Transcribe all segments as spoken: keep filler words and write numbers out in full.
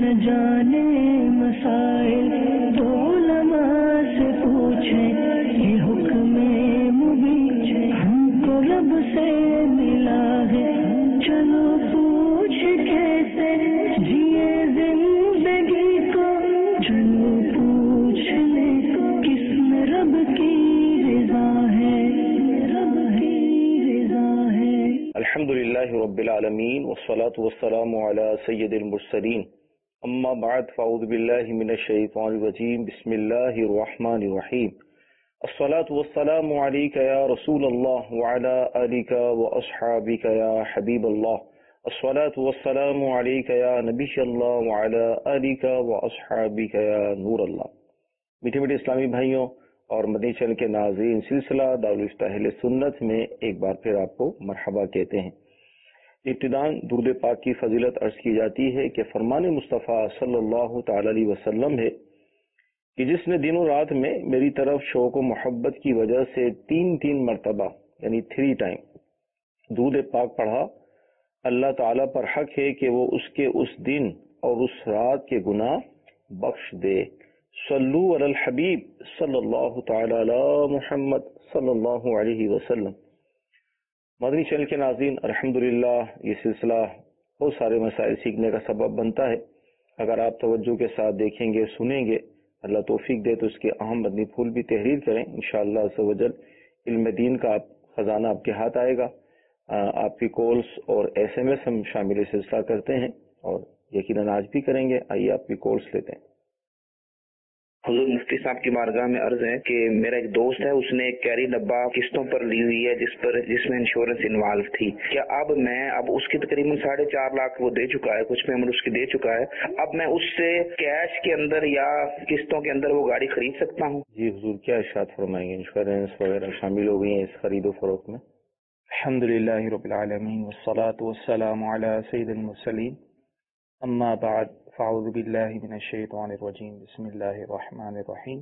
न जाने मसाइल तो उलमा से पूछे, ये हुक्म मुबीन हमको रब से मिला है, चलो पूछ कैसे जिए जिंदगी को, चलो पूछने को किसमें रब की रज़ा है, रब की रज़ा है। अल्हम्दुलिल्लाहि रब्बिल आलमीन वस्सलातु वस्सलामु अला सय्यिदिल मुरसलीन, अम्मा बअद, फ़अऊज़ु बिल्लाहि मिनश शैतानिर रजीम, बिस्मिल्लाहिर रहमानिर रहीम। अस्सलातु वस्सलामु अलैका या रसूलल्लाह व अला आलिका व अस्हाबिका या हबीबल्लाह, अस्सलातु वस्सलामु अलैका या नबियल्लाह व अला आलिका व अस्हाबिका या नूरल्लाह। मीठे मीठे इस्लामी भाइयों और मदनी चैनल के नाज़रीन, सिलसिला दारुल इफ्ताह अहले सुन्नत में एक बार फिर आपको मरहबा कहते हैं। इब्तिदान दुरूद पाक की फजीलत अर्ज की जाती है कि फरमान मुस्तफ़ा सल्लल्लाहु तआला अलैहि वसल्लम है कि जिसने दिनों रात में मेरी तरफ शौक व मोहब्बत की वजह से तीन तीन मरतबा यानी थ्री टाइम दुरूद पाक पढ़ा, अल्लाह ताला पर हक है कि वो उसके उस दिन और उस रात के गुनाह बख्श दे। सल्लु अलल हबीब सल्लल्लाहु तआला अला मुहम्मद सल्लल्लाहु अलैहि वसल्लम। मदनी चैनल के नाज़रीन, अल्हम्दुलिल्लाह ये सिलसिला बहुत सारे मसाइल सीखने का सबब बनता है। अगर आप तवज्जो के साथ देखेंगे, सुनेंगे, अल्लाह तौफीक दे तो इसके अहम मदनी फूल भी तहरीर करें। इंशाअल्लाह अज़्ज़ व जल इल्म दीन का आप खजाना आपके हाथ आएगा। आपकी कॉल्स और एस एम एस हम शामिल सिलसिला करते हैं और यकीनन आज भी करेंगे। आइए आपकी कॉल्स लेते हैं। हुजूर मुफ्ती साहब की बारगाह में अर्ज है कि मेरा एक दोस्त है, उसने एक कैरी डब्बा किस्तों पर ली हुई है जिस पर जिसमें इंश्योरेंस इन्वॉल्व थी। क्या अब मैं अब उसकी तकरीबन साढ़े चार लाख वो दे चुका है, कुछ पेमेंट उसकी दे चुका है, अब मैं उससे कैश के अंदर या किस्तों के अंदर वो गाड़ी खरीद सकता हूँ? जी हुजूर, क्या इरशाद फरमाएंगे? इंश्योरेंस वगैरह शामिल हो गई है इस खरीदो फरोख्त में? अल्हम्दुलिल्लाहि रब्बिल आलमीन वस्सलातु वस्सलामु अला सय्यिदिल मुरसलीन, अम्मा बअद, फ़अऊज़ु बिल्लाहि मिनश शैतानिर रजीम, बिस्मिल्लाहिर रहमानिर रहीम।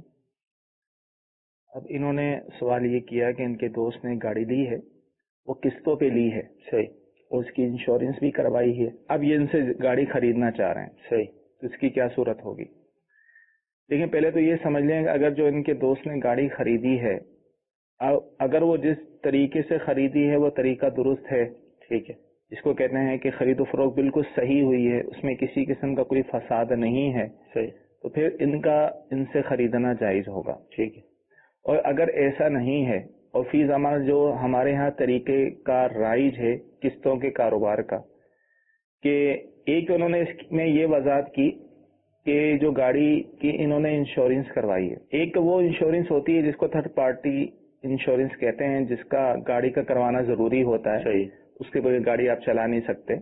अब इन्होंने सवाल ये किया कि इनके दोस्त ने गाड़ी ली है, वो किस्तों पे ली है, सही, और उसकी इंश्योरेंस भी करवाई है। अब ये इनसे गाड़ी खरीदना चाह रहे हैं, सही, तो इसकी क्या सूरत होगी? लेकिन पहले तो ये समझ लें, अगर जो इनके दोस्त ने गाड़ी खरीदी है, अगर वो जिस तरीके से खरीदी है वो तरीका दुरुस्त है, ठीक है, इसको कहते हैं कि खरीदो फरोख्त बिल्कुल सही हुई है, उसमें किसी किस्म का कोई फसाद नहीं है, सही, तो फिर इनका इनसे खरीदना जायज होगा, ठीक है। और अगर ऐसा नहीं है और फी ज़माना जो हमारे यहाँ तरीके का राइज है किस्तों के कारोबार का, कि एक उन्होंने इसमें ये वजाहत की कि जो गाड़ी की इन्होंने इंश्योरेंस करवाई है, एक तो वो इंश्योरेंस होती है जिसको थर्ड पार्टी इंश्योरेंस कहते हैं, जिसका गाड़ी का करवाना जरूरी होता है, सही, उसके बगैर गाड़ी आप चला नहीं सकते,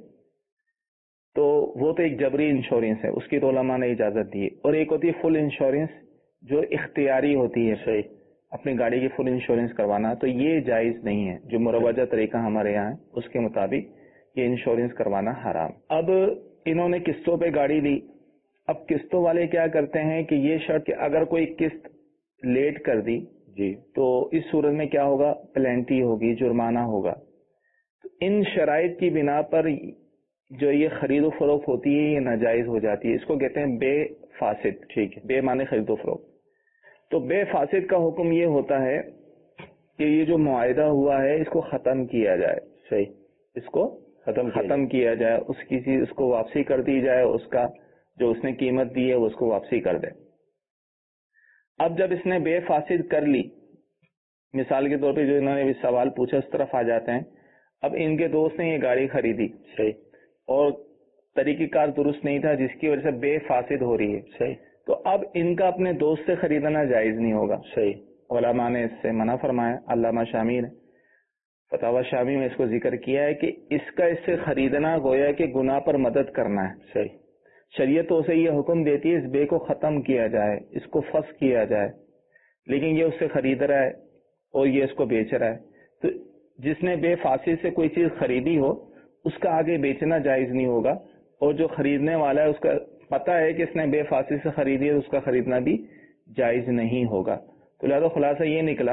तो वो तो एक जबरी इंश्योरेंस है, उसकी तो उलमा ने इजाजत दी है। और एक होती है फुल इंश्योरेंस जो इख्तियारी होती है, सही, अपनी गाड़ी की फुल इंश्योरेंस करवाना, तो ये जायज नहीं है। जो मुरवजा तरीका हमारे यहाँ है उसके मुताबिक ये इंश्योरेंस करवाना हराम। अब इन्होंने किस्तों पे गाड़ी ली, अब किस्तों वाले क्या करते हैं कि ये शर्त कि अगर कोई किस्त लेट कर दी जी, तो इस सूरत में क्या होगा, पेनल्टी होगी, जुर्माना होगा। तो इन शराइत की बिना पर जो ये खरीदो फरोख्त होती है ये नाजायज हो जाती है। इसको कहते हैं बे फासिद, ठीक है, बे माने खरीदो फरोख्त। तो बे फासिद का हुक्म ये होता है कि ये जो मुआहिदा हुआ है इसको खत्म किया जाए, सही, इसको खत्म खत्म किया जाए, उसकी चीज उसको वापसी कर दी जाए, उसका जो उसने कीमत दी है वो उसको वापसी कर दे। अब जब इसने बे फासिद कर ली, मिसाल के तौर पे जो इन्होंने भी सवाल पूछा उस तरफ आ जाते हैं। अब इनके दोस्त ने ये गाड़ी खरीदी, सही, और तरीक़ेकार दुरुस्त नहीं था जिसकी वजह से बे फासिद हो रही है, सही, तो अब इनका अपने दोस्त से खरीदना जायज नहीं होगा, सही, उलमा ने इससे मना फरमाया। अल्लामा शामी ने फतावा शामी में इसको जिक्र किया है कि इसका इससे खरीदना गोया कि गुनाह पर मदद करना है, सही, शरीयत तो उसे ये हुक्म देती है इस बे को खत्म किया जाए, इसको फस किया जाए, लेकिन ये उससे खरीद रहा है और ये इसको बेच रहा है। तो जिसने बे फासिद से कोई चीज खरीदी हो उसका आगे बेचना जायज नहीं होगा, और जो खरीदने वाला है उसका पता है कि इसने बे फासिद से खरीदी है, उसका खरीदना भी जायज नहीं होगा। तो लिहाजा खुलासा ये निकला,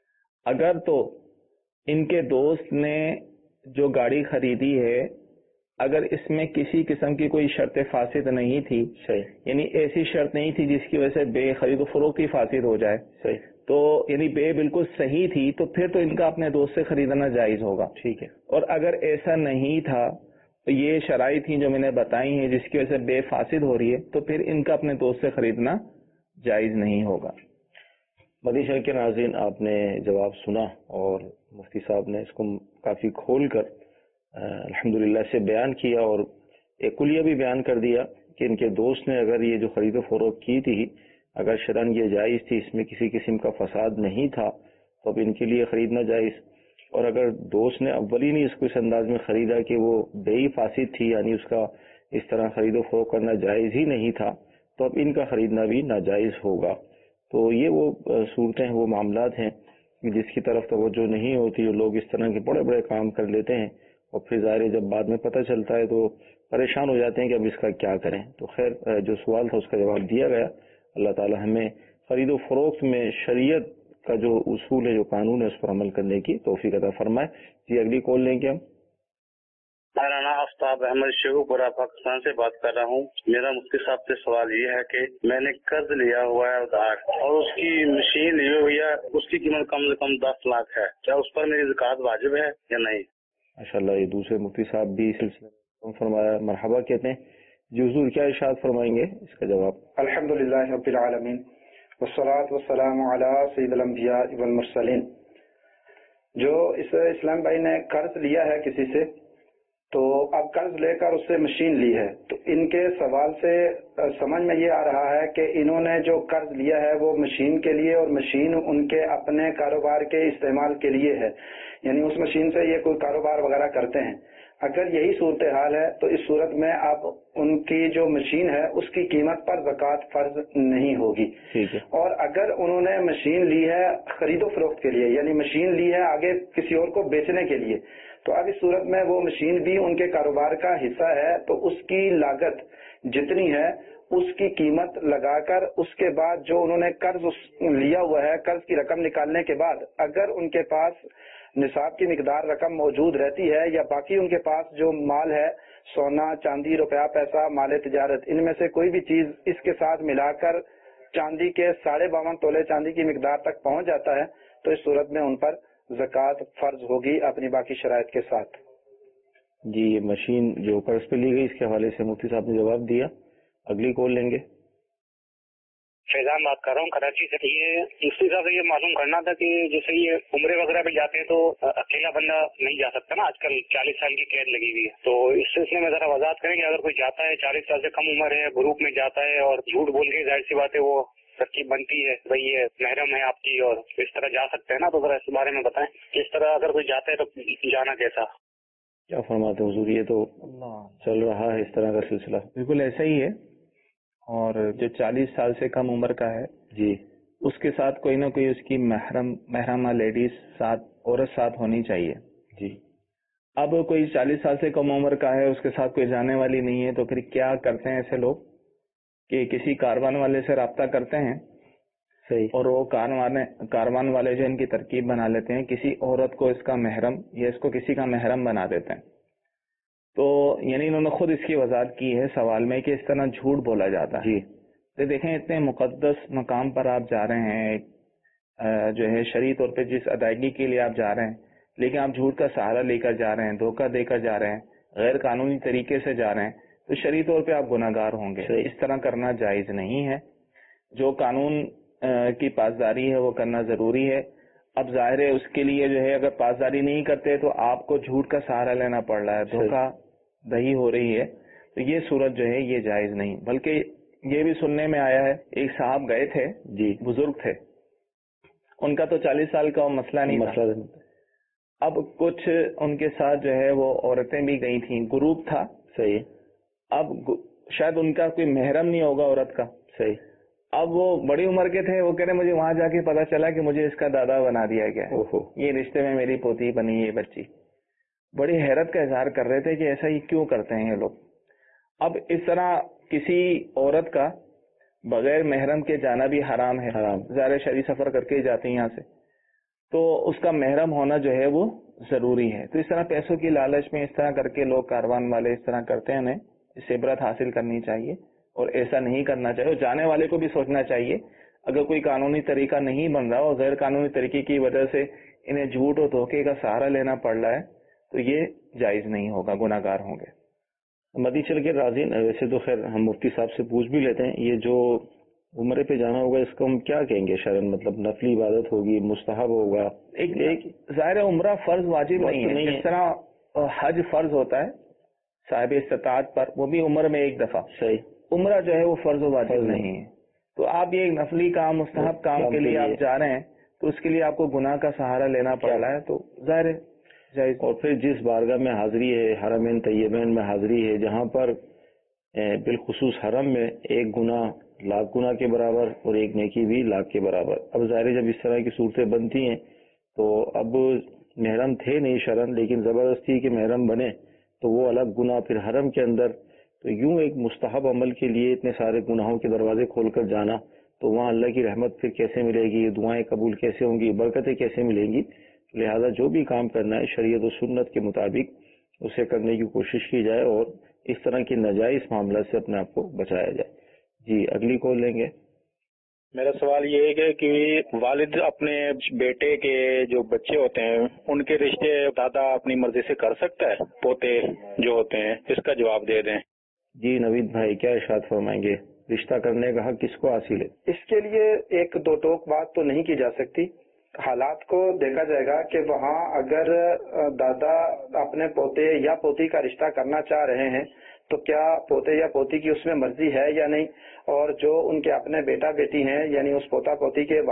अगर तो इनके दोस्त ने जो गाड़ी खरीदी है اگر اس میں کسی قسم کی کوئی شرط فاسد نہیں تھی، صحیح، یعنی ایسی شرط نہیں تھی جس کی وجہ سے بے خرید و فروخت ہی فاسد ہو جائے، صحیح، تو یعنی بے بالکل صحیح تھی، تو پھر تو ان کا اپنے دوست سے خریدنا جائز ہوگا. ٹھیک ہے. اور اگر ایسا نہیں تھا تو یہ شرائط تھیں جو میں نے بتائی ہیں جس کی وجہ سے بے فاسد ہو رہی ہے، تو پھر ان کا اپنے دوست سے خریدنا جائز نہیں ہوگا. مدنی چینل کے ناظرین، آپ نے جواب سنا اور مفتی صاحب نے اس کو کافی کھول کر الحمدللہ سے بیان کیا اور ایک کلیہ بھی بیان کر دیا کہ ان کے دوست نے اگر یہ جو خرید و فروخت کی تھی اگر شرعاً یہ جائز تھی، اس میں کسی قسم کا فساد نہیں تھا، تو اب ان کے لیے خریدنا جائز. اور اگر دوست نے اولین ہی اس کو اس انداز میں خریدا کہ وہ بے ہی فاسد تھی، یعنی اس کا اس طرح خرید و فروخت کرنا جائز ہی نہیں تھا، تو اب ان کا خریدنا بھی ناجائز ہوگا. تو یہ وہ صورتیں ہیں، وہ معاملات ہیں جس کی طرف توجہ نہیں ہوتی، جو لوگ اس طرح کے بڑے بڑے کام کر لیتے ہیں اور پھر ظاہر جب بعد میں پتہ چلتا ہے تو پریشان ہو جاتے ہیں کہ اب اس کا کیا کریں. تو خیر جو سوال تھا اس کا جواب دیا گیا. اللہ تعالی ہمیں خرید و فروخت میں شریعت کا جو اصول ہے، جو قانون ہے، اس پر عمل کرنے کی توفیق عطا فرمائے. جی اگلی کال لیں گے ہم. میرا نام آفتاب احمد شیخو پورا پاکستان سے بات کر رہا ہوں. میرا مفتی صاحب سے سوال یہ ہے کہ میں نے قرض لیا ہوا ہے ادھار اور اس کی مشین لی ہوئی ہے، اس کی قیمت کم سے کم دس لاکھ ہے، کیا اس پر میری زکوٰۃ واجب ہے یا نہیں؟ ماشاءاللہ، یہ دوسرے مفتی صاحب بھی سلسلہ فرمایا، مرحبا کہتے ہیں. جی حضور کیا ارشاد فرمائیں گے اس کا جواب؟ الحمدللہ رب العالمین والصلاة والسلام علی سید الانبیاء والمرسلین. جو اس اسلام بھائی نے قرض لیا ہے کسی سے، تو اب قرض لے کر اس سے مشین لی ہے، تو ان کے سوال سے سمجھ میں یہ آ رہا ہے کہ انہوں نے جو قرض لیا ہے وہ مشین کے لیے، اور مشین ان کے اپنے کاروبار کے استعمال کے لیے ہے، یعنی اس مشین سے یہ کوئی کاروبار وغیرہ کرتے ہیں. اگر یہی صورتحال ہے تو اس صورت میں اب ان کی جو مشین ہے اس کی قیمت پر زکوٰۃ فرض نہیں ہوگی. اور اگر انہوں نے مشین لی ہے خرید و فروخت کے لیے، یعنی مشین لی ہے آگے کسی اور کو بیچنے کے لیے، تو اب اس صورت میں وہ مشین بھی ان کے کاروبار کا حصہ ہے، تو اس کی لاگت جتنی ہے اس کی قیمت لگا کر اس کے بعد جو انہوں نے قرض لیا ہوا ہے، قرض کی رقم نکالنے کے بعد اگر ان کے پاس نصاب کی مقدار رقم موجود رہتی ہے یا باقی ان کے پاس جو مال ہے، سونا، چاندی، روپیہ، پیسہ، مال تجارت، ان میں سے کوئی بھی چیز اس کے ساتھ ملا کر چاندی کے ساڑھے باون تولے چاندی کی مقدار تک پہنچ جاتا ہے، تو اس صورت میں ان پر زکوٰۃ فرض ہوگی اپنی باقی شرائط کے ساتھ. جی یہ مشین جو قرض پہ لی گئی اس کے حوالے سے مفتی صاحب نے جواب دیا. اگلی کال لیں گے. فیضان بات کر رہا ہوں کراچی سے. یہ مفتی صاحب سے یہ معلوم کرنا تھا کہ جیسے یہ عمرے وغیرہ پہ جاتے ہیں تو اکیلا بندہ نہیں جا سکتا نا، آج کل چالیس سال کی قید لگی ہوئی ہے، تو اس سلسلے میں ذرا وضاحت کریں کہ اگر کوئی جاتا ہے چالیس سال سے کم عمر ہے، گروپ میں جاتا ہے اور جھوٹ بول کے ظاہر سی بات ہے وہ ترکیب بنتی ہے بھائی یہ محرم ہے آپ کی اور اس طرح جا سکتے ہیں نا، تو ذرا اس بارے میں بتائیں کس طرح اگر کوئی جاتا ہے تو جانا کیسا؟ کیا فرماتے ہیں حضور؟ یہ تو چل رہا ہے اس طرح کا سلسلہ. بالکل ایسا ہی ہے. اور جو چالیس سال سے کم عمر کا ہے جی اس کے ساتھ کوئی نہ کوئی اس کی محرم محرمہ لیڈیز ساتھ عورت ساتھ ہونی چاہیے. جی اب کوئی چالیس سال سے کم عمر کا ہے، اس کے ساتھ کوئی جانے والی نہیں ہے، تو پھر کیا کرتے ہیں ایسے لوگ کہ کسی کاروان والے سے رابطہ کرتے ہیں. صحیح. اور وہ کاروان کاروان والے جو ان کی ترکیب بنا لیتے ہیں، کسی عورت کو اس کا محرم یا اس کو کسی کا محرم بنا دیتے ہیں. تو یعنی انہوں نے خود اس کی وضاحت کی ہے سوال میں کہ اس طرح جھوٹ بولا جاتا ہے. جی تو دیکھیں اتنے مقدس مقام پر آپ جا رہے ہیں، جو ہے شرعی طور پہ جس ادائیگی کے لیے آپ جا رہے ہیں، لیکن آپ جھوٹ کا سہارا لے کر جا رہے ہیں، دھوکہ دے کر جا رہے ہیں، غیر قانونی طریقے سے جا رہے ہیں، تو شرعی طور پہ آپ گناہ گار ہوں گے. اس طرح کرنا جائز نہیں ہے. جو قانون کی پاسداری ہے وہ کرنا ضروری ہے. اب ظاہر ہے اس کے لیے جو ہے اگر پاسداری نہیں کرتے تو آپ کو جھوٹ کا سہارا لینا پڑ رہا ہے، دھوکہ دہی ہو رہی ہے، تو یہ صورت جو ہے یہ جائز نہیں. بلکہ یہ بھی سننے میں آیا ہے ایک صاحب گئے تھے، جی بزرگ تھے، ان کا تو چالیس سال کا مسئلہ نہیں مسئلہ تھا. اب کچھ ان کے ساتھ جو ہے وہ عورتیں بھی گئی تھیں، گروپ تھا. صحیح. اب شاید ان کا کوئی محرم نہیں ہوگا عورت کا. صحیح. اب وہ بڑی عمر کے تھے، وہ کہہ رہے مجھے وہاں جا کے پتا چلا کہ مجھے اس کا دادا بنا دیا گیا، یہ رشتے میں میری پوتی بنی یہ بچی. بڑی حیرت کا اظہار کر رہے تھے کہ ایسا ہی کیوں کرتے ہیں یہ لوگ. اب اس طرح کسی عورت کا بغیر محرم کے جانا بھی حرام ہے. ظاہر شرعی سفر کر کے ہی جاتے ہیں یہاں سے، تو اس کا محرم ہونا جو ہے وہ ضروری ہے. تو اس طرح پیسوں کی لالچ میں اس طرح کر کے لوگ کاروان والے اس طرح کرتے ہیں, انہیں اس سے عبرت حاصل کرنی چاہیے اور ایسا نہیں کرنا چاہیے. اور جانے والے کو بھی سوچنا چاہیے اگر کوئی قانونی طریقہ نہیں بن رہا اور غیر قانونی طریقے کی وجہ سے انہیں جھوٹ اور دھوکے کا سہارا لینا پڑ رہا ہے تو یہ جائز نہیں ہوگا, گناہ گار ہوں گے. مدی چل کے راضین, ویسے تو خیر ہم مفتی صاحب سے پوچھ بھی لیتے ہیں, یہ جو عمرے پہ جانا ہوگا اس کو ہم کیا کہیں گے شرعن؟ مطلب نفلی عبادت ہوگی, مستحب ہوگا؟ ایک ایک ظاہر عمرہ فرض واجب نہیں ہے, جس طرح حج فرض ہوتا ہے صاحب استطاعت پر, وہ بھی عمر میں ایک دفعہ. صحیح. عمرہ جو ہے وہ فرض و واجب نہیں ہے. تو آپ یہ ایک نفلی کام, مستحب کام کے لیے آپ جا رہے ہیں تو اس کے لیے آپ کو گناہ کا سہارا لینا پڑ رہا ہے, تو ظاہر ہے جائز. اور پھر جس بارگاہ میں حاضری ہے, حرمین طیبین میں حاضری ہے, جہاں پر بالخصوص حرم میں ایک گناہ لاکھ گناہ کے برابر اور ایک نیکی بھی لاکھ کے برابر. اب ظاہر جب اس طرح کی صورتیں بنتی ہیں تو اب محرم تھے نہیں شرعن, لیکن زبردستی کے محرم بنے تو وہ الگ گناہ. پھر حرم کے اندر تو یوں ایک مستحب عمل کے لیے اتنے سارے گناہوں کے دروازے کھول کر جانا, تو وہاں اللہ کی رحمت پھر کیسے ملے گی, دعائیں قبول کیسے ہوں گی, برکتیں کیسے ملیں گی؟ لہذا جو بھی کام کرنا ہے شریعت و سنت کے مطابق اسے کرنے کی کوشش کی جائے اور اس طرح کے ناجائز معاملات سے اپنے آپ کو بچایا جائے. جی اگلی کال لیں گے. میرا سوال یہ ہے کہ والد اپنے بیٹے کے جو بچے ہوتے ہیں ان کے رشتے دادا اپنی مرضی سے کر سکتا ہے؟ پوتے جو ہوتے ہیں, اس کا جواب دے دیں. جی نوید بھائی کیا ارشاد فرمائیں گے؟ رشتہ کرنے کا حق کس کو حاصل ہے؟ اس کے لیے ایک دو ٹوک بات تو نہیں کی جا سکتی. حالات کو دیکھا جائے گا کہ وہاں اگر دادا اپنے پوتے یا پوتی کا رشتہ کرنا چاہ رہے ہیں تو کیا پوتے یا پوتی کی اس میں مرضی ہے یا نہیں, اور جو ان کے اپنے بیٹا بیٹی ہیں یعنی اس پوتا پوتی کے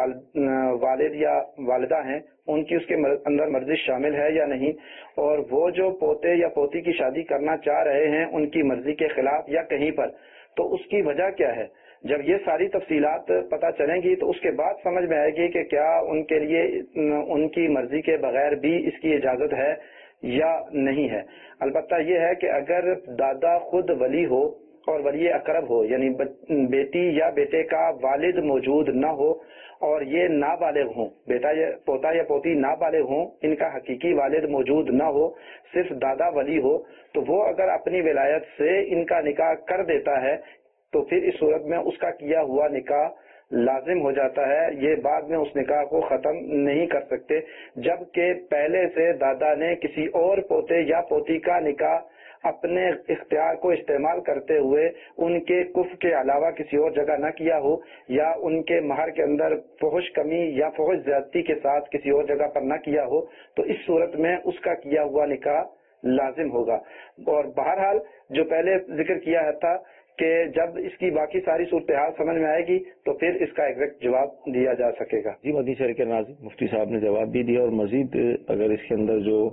والد یا والدہ ہیں ان کی اس کے اندر مرضی شامل ہے یا نہیں, اور وہ جو پوتے یا پوتی کی شادی کرنا چاہ رہے ہیں ان کی مرضی کے خلاف یا کہیں پر, تو اس کی وجہ کیا ہے. جب یہ ساری تفصیلات پتہ چلیں گی تو اس کے بعد سمجھ میں آئے گی کہ کیا ان کے لیے ان کی مرضی کے بغیر بھی اس کی اجازت ہے یا نہیں ہے. البتہ یہ ہے کہ اگر دادا خود ولی ہو اور ولی اقرب ہو, یعنی بیٹی یا بیٹے کا والد موجود نہ ہو اور یہ نابالغ ہوں, بیٹا یا پوتا یا پوتی نابالغ ہوں, ان کا حقیقی والد موجود نہ ہو, صرف دادا ولی ہو, تو وہ اگر اپنی ولایت سے ان کا نکاح کر دیتا ہے تو پھر اس صورت میں اس کا کیا ہوا نکاح لازم ہو جاتا ہے. یہ بعد میں اس نکاح کو ختم نہیں کر سکتے, جبکہ پہلے سے دادا نے کسی اور پوتے یا پوتی کا نکاح اپنے اختیار کو استعمال کرتے ہوئے ان کے کفر کے علاوہ کسی اور جگہ نہ کیا ہو, یا ان کے مہر کے اندر فحش کمی یا فحش زیادتی کے ساتھ کسی اور جگہ پر نہ کیا ہو, تو اس صورت میں اس کا کیا ہوا نکاح لازم ہوگا. اور بہرحال جو پہلے ذکر کیا تھا کہ جب اس کی باقی ساری صورتحال سمجھ میں آئے گی تو پھر اس کا ایگزیکٹ جواب دیا جا سکے گا. جی مدی شریف کے ناظرین, مفتی صاحب نے جواب بھی دیا اور مزید اگر اس کے اندر جو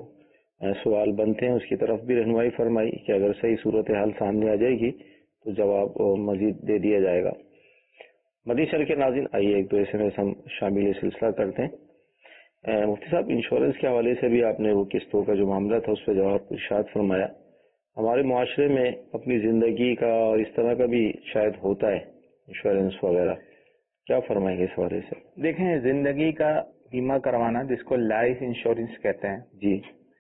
سوال بنتے ہیں اس کی طرف بھی رہنمائی فرمائی کہ اگر صحیح صورتحال سامنے آ جائے گی تو جواب مزید دے دیا جائے گا. مدی شریف کے ناظرین, آئیے ایک دو ایس ایم ایس ہم شامل سلسلہ کرتے ہیں. مفتی صاحب انشورنس کے حوالے سے بھی آپ نے وہ قسطوں کا جو معاملہ تھا اس پہ جواب ارشاد فرمایا. ہمارے معاشرے میں اپنی زندگی کا اور اس طرح کا بھی شاید ہوتا ہے انشورنس وغیرہ, کیا فرمائیں گے اس حوالے سے؟ دیکھیں, زندگی کا بیمہ کروانا جس کو لائف انشورنس کہتے ہیں, جی,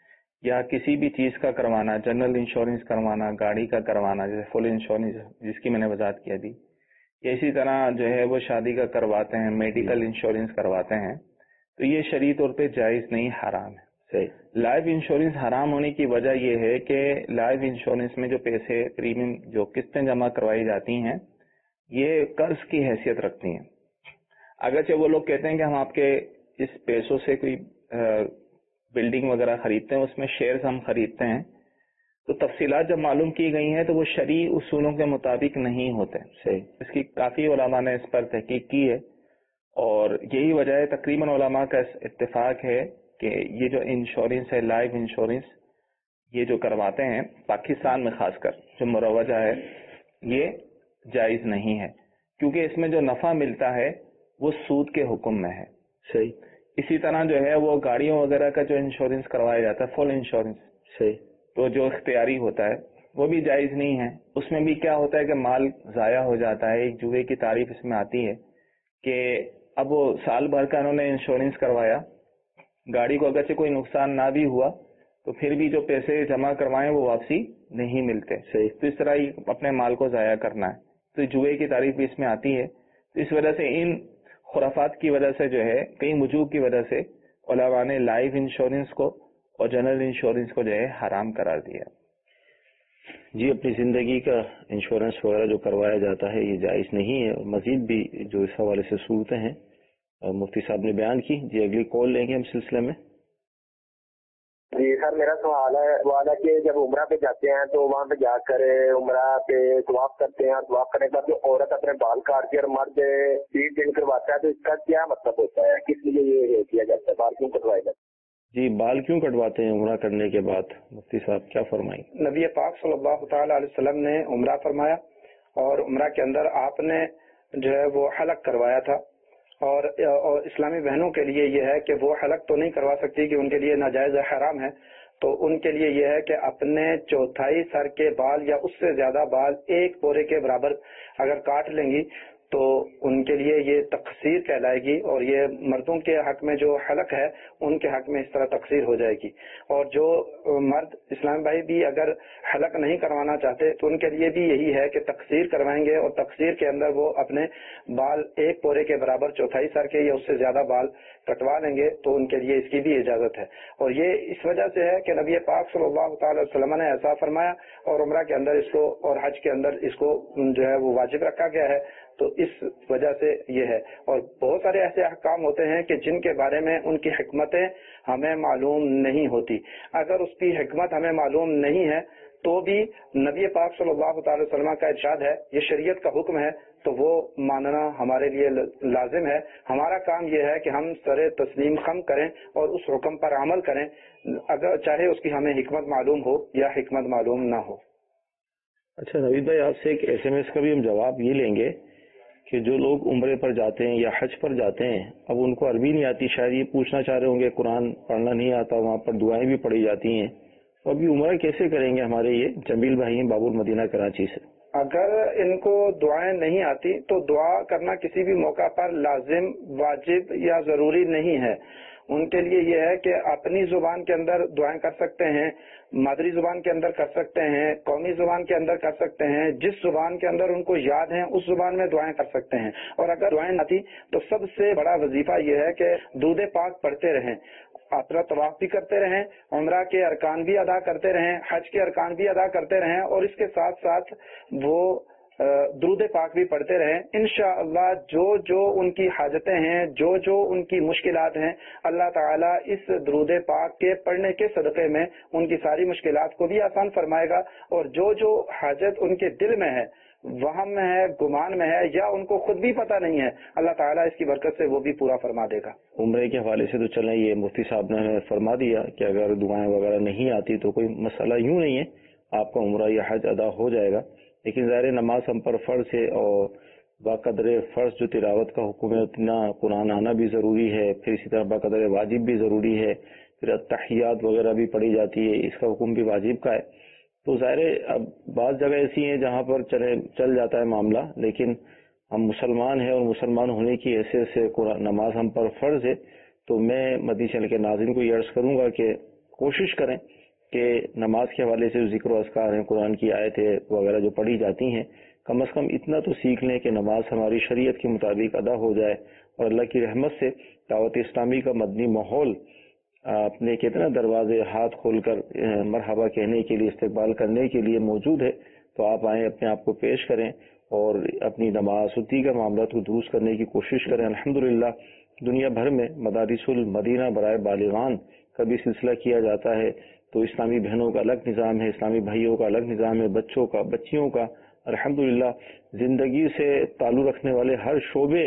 یا کسی بھی چیز کا کروانا, جنرل انشورنس کروانا, گاڑی کا کروانا جیسے فل انشورنس جس کی میں نے وضاحت کیا دی, یا اسی طرح جو ہے وہ شادی کا کرواتے ہیں, میڈیکل انشورنس کرواتے ہیں, تو یہ شرعی طور پہ جائز نہیں, حرام ہے. لائف انشورنس حرام ہونے کی وجہ یہ ہے کہ لائف انشورنس میں جو پیسے پریمیم جو قسطیں جمع کروائی جاتی ہیں یہ قرض کی حیثیت رکھتی ہیں. اگرچہ وہ لوگ کہتے ہیں کہ ہم آپ کے اس پیسوں سے کوئی بلڈنگ وغیرہ خریدتے ہیں, اس میں شیئرز ہم خریدتے ہیں, تو تفصیلات جب معلوم کی گئی ہیں تو وہ شرعی اصولوں کے مطابق نہیں ہوتے. صحیح, اس کی کافی علماء نے اس پر تحقیق کی ہے اور یہی وجہ ہے تقریباً علماء کا اتفاق ہے کہ یہ جو انشورنس ہے, لائف انشورنس, یہ جو کرواتے ہیں پاکستان میں خاص کر جو مروجہ ہے یہ جائز نہیں ہے, کیونکہ اس میں جو نفع ملتا ہے وہ سود کے حکم میں ہے. صحیح. اسی طرح جو ہے وہ گاڑیوں وغیرہ کا جو انشورنس کروایا جاتا ہے فل انشورنس, صحیح, تو جو اختیاری ہوتا ہے وہ بھی جائز نہیں ہے. اس میں بھی کیا ہوتا ہے کہ مال ضائع ہو جاتا ہے. ایک جوئے کی تعریف اس میں آتی ہے کہ اب وہ سال بھر کا انہوں نے انشورنس کروایا گاڑی کو اگرچہ کوئی نقصان نہ بھی ہوا تو پھر بھی جو پیسے جمع کروائیں وہ واپسی نہیں ملتے. تو اس طرح ہی اپنے مال کو ضائع کرنا ہے. تو جوئے کی تعریف بھی اس میں آتی ہے. تو اس وجہ سے ان خرافات کی وجہ سے جو ہے کئی وجوہ کی وجہ سے علماء نے لائف انشورنس کو اور جنرل انشورنس کو جو ہے حرام قرار دیا. جی اپنی زندگی کا انشورنس وغیرہ جو کروایا جاتا ہے یہ جائز نہیں ہے. اور مزید بھی جو اس حوالے سے صورتیں ہیں مفتی صاحب نے بیان کی. جی اگلی کال لیں گے ہم سلسلے میں. جی سر میرا سوال ہے سوال ہے کہ جب عمرہ پہ جاتے ہیں تو وہاں پہ جا کر عمرہ پہ طواف کرتے ہیں. طواف کرنے کے بعد جو عورت اپنے بال کاٹتی ہے اور مرد پیٹ ڈنڈ کرواتا ہے تو اس کا کیا مطلب ہوتا ہے؟ کس لیے یہ کیا جاتا ہے؟ بال کیوں کٹوائے جاتے ہیں؟ جی بال کیوں کٹواتے ہیں عمرہ کرنے کے بعد؟ مفتی صاحب کیا فرمائیں؟ نبی پاک صلی اللہ تعالی علیہ وسلم نے عمرہ فرمایا اور عمرہ کے اندر آپ نے جو ہے وہ حلق کروایا تھا. اور اور اسلامی بہنوں کے لیے یہ ہے کہ وہ حلق تو نہیں کروا سکتی کہ ان کے لیے ناجائز حرام ہے. تو ان کے لیے یہ ہے کہ اپنے چوتھائی سر کے بال یا اس سے زیادہ بال ایک پورے کے برابر اگر کاٹ لیں گی تو ان کے لیے یہ تقصیر کہلائے گی. اور یہ مردوں کے حق میں جو حلق ہے ان کے حق میں اس طرح تقصیر ہو جائے گی. اور جو مرد اسلام بھائی بھی اگر حلق نہیں کروانا چاہتے تو ان کے لیے بھی یہی ہے کہ تقصیر کروائیں گے. اور تقصیر کے اندر وہ اپنے بال ایک پورے کے برابر چوتھائی سر کے یا اس سے زیادہ بال کٹوا لیں گے تو ان کے لیے اس کی بھی اجازت ہے. اور یہ اس وجہ سے ہے کہ نبی پاک صلی اللہ تعالی وسلم نے ایسا فرمایا اور عمرہ کے اندر اس کو اور حج کے اندر اس کو جو ہے وہ واجب رکھا گیا ہے. تو اس وجہ سے یہ ہے. اور بہت سارے ایسے احکام ہوتے ہیں کہ جن کے بارے میں ان کی حکمتیں ہمیں معلوم نہیں ہوتی. اگر اس کی حکمت ہمیں معلوم نہیں ہے تو بھی نبی پاک صلی اللہ تعالی وسلم کا ارشاد ہے، یہ شریعت کا حکم ہے تو وہ ماننا ہمارے لیے لازم ہے. ہمارا کام یہ ہے کہ ہم سر تسلیم خم کریں اور اس حکم پر عمل کریں اگر چاہے اس کی ہمیں حکمت معلوم ہو یا حکمت معلوم نہ ہو. اچھا نوید بھائی آپ سے ایک ایس ایم ایس کا بھی ہم جواب یہ لیں گے کہ جو لوگ عمرے پر جاتے ہیں یا حج پر جاتے ہیں اب ان کو عربی نہیں آتی، شاید یہ پوچھنا چاہ رہے ہوں گے قرآن پڑھنا نہیں آتا، وہاں پر دعائیں بھی پڑھی جاتی ہیں، تو ابھی عمرہ کیسے کریں گے؟ ہمارے یہ جمیل بھائی ہیں باب المدینہ کراچی سے. اگر ان کو دعائیں نہیں آتی تو دعا کرنا کسی بھی موقع پر لازم، واجب یا ضروری نہیں ہے. ان کے لیے یہ ہے کہ اپنی زبان کے اندر دعائیں کر سکتے ہیں، مادری زبان کے اندر کر سکتے ہیں، قومی زبان کے اندر کر سکتے ہیں، جس زبان کے اندر ان کو یاد ہیں اس زبان میں دعائیں کر سکتے ہیں. اور اگر دعائیں نہ تھی تو سب سے بڑا وظیفہ یہ ہے کہ درود پاک پڑھتے رہیں، اپنا طواف بھی کرتے رہیں، عمرہ کے ارکان بھی ادا کرتے رہیں، حج کے ارکان بھی ادا کرتے رہیں اور اس کے ساتھ ساتھ وہ درود پاک بھی پڑھتے رہیں. انشاءاللہ جو جو ان کی حاجتیں ہیں، جو جو ان کی مشکلات ہیں، اللہ تعالیٰ اس درود پاک کے پڑھنے کے صدقے میں ان کی ساری مشکلات کو بھی آسان فرمائے گا. اور جو جو حاجت ان کے دل میں ہے، وہم میں ہے، گمان میں ہے یا ان کو خود بھی پتہ نہیں ہے، اللہ تعالیٰ اس کی برکت سے وہ بھی پورا فرما دے گا. عمرے کے حوالے سے تو چلیں یہ مفتی صاحب نے فرما دیا کہ اگر دعائیں وغیرہ نہیں آتی تو کوئی مسئلہ یوں نہیں ہے، آپ کا عمرہ یا حج ادا ہو جائے گا. لیکن ظاہر نماز ہم پر فرض ہے اور باقدر فرض جو تلاوت کا حکم ہے اتنا قرآن آنا بھی ضروری ہے، پھر اسی طرح باقدر واجب بھی ضروری ہے، پھر التحیات وغیرہ بھی پڑھی جاتی ہے، اس کا حکم بھی واجب کا ہے. تو ظاہر اب بعض جگہ ایسی ہیں جہاں پر چلے چل جاتا ہے معاملہ، لیکن ہم مسلمان ہیں اور مسلمان ہونے کی حیثیت سے قرآن نماز ہم پر فرض ہے. تو میں مدنی چینل کے ناظرین کو یہ عرض کروں گا کہ کوشش کریں کہ نماز کے حوالے سے جو ذکر و اذکار ہیں، قرآن کی آیتیں وغیرہ جو پڑھی جاتی ہیں، کم از کم اتنا تو سیکھ لیں کہ نماز ہماری شریعت کے مطابق ادا ہو جائے. اور اللہ کی رحمت سے دعوت اسلامی کا مدنی ماحول اپنے کہتے ہیں نا دروازے ہاتھ کھول کر مرحبا کہنے کے لیے، استقبال کرنے کے لیے موجود ہے. تو آپ آئیں، اپنے آپ کو پیش کریں اور اپنی نماز و دیگر معاملات کو درست کرنے کی کوشش کریں. الحمدللہ دنیا بھر میں مدارس المدینہ برائے بالغان کا بھی سلسلہ کیا جاتا ہے. تو اسلامی بہنوں کا الگ نظام ہے، اسلامی بھائیوں کا الگ نظام ہے، بچوں کا، بچیوں کا. الحمدللہ زندگی سے تعلق رکھنے والے ہر شعبے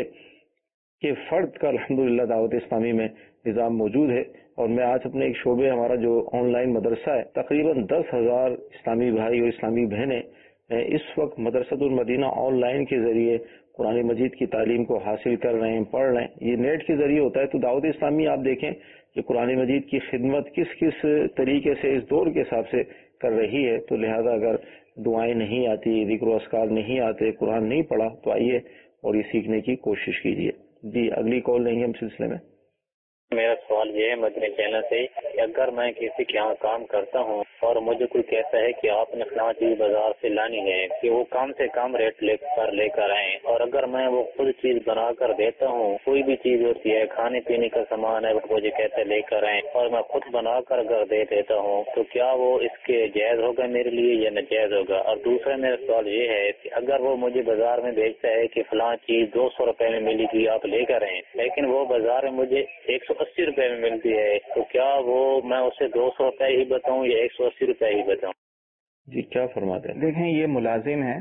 کے فرد کا الحمدللہ دعوت اسلامی میں نظام موجود ہے. اور میں آج اپنے ایک شعبے ہمارا جو آن لائن مدرسہ ہے، تقریباً دس ہزار اسلامی بھائی اور اسلامی بہنیں اس وقت مدرسۃ المدینہ آن لائن کے ذریعے قرآن مجید کی تعلیم کو حاصل کر رہے ہیں، پڑھ رہے ہیں. یہ نیٹ کے ذریعے ہوتا ہے. تو دعوت اسلامی آپ دیکھیں کہ قرآن مجید کی خدمت کس کس طریقے سے اس دور کے حساب سے کر رہی ہے. تو لہذا اگر دعائیں نہیں آتی، ذکر و اذکار نہیں آتے، قرآن نہیں پڑھا تو آئیے اور یہ سیکھنے کی کوشش کیجیے. جی اگلی کال لیں گے ہم سلسلے میں. میرا سوال یہ ہے مدنی چینل سے کہ اگر میں کسی کے یہاں کام کرتا ہوں اور مجھے کوئی کہتا ہے کہ آپ نے فلاں چیز بازار سے لانی ہے کہ وہ کم سے کم ریٹ لے کر لے کر آئیں، اور اگر میں وہ خود چیز بنا کر دیتا ہوں، کوئی بھی چیز ہوتی ہے کھانے پینے کا سامان ہے وہ مجھے کہتے ہیں لے کر آئیں اور میں خود بنا کر اگر دے دیتا ہوں تو کیا وہ اس کے جائز ہوگا میرے لیے یا ناجائز ہوگا؟ اور دوسرا میرا سوال یہ ہے کہ اگر وہ مجھے بازار میں بیچتا ہے کہ فلاں چیز دو سو روپے میں ملے گی آپ لے کر آئیں، لیکن وہ بازار میں مجھے ایک سو اسی روپے میں ملتی ہے، تو کیا وہ میں اسے دو سو روپے ہی بتاؤں یا ایک سو اسی روپے ہی بتاؤں؟ جی کیا فرماتے ہیں؟ دیکھیں یہ ملازم ہیں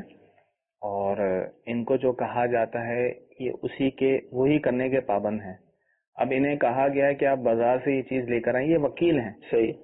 اور ان کو جو کہا جاتا ہے یہ اسی کے وہی کرنے کے پابند ہیں. اب انہیں کہا گیا ہے کہ آپ بازار سے یہ چیز لے کر آئیں، یہ وکیل ہیں. صحیح.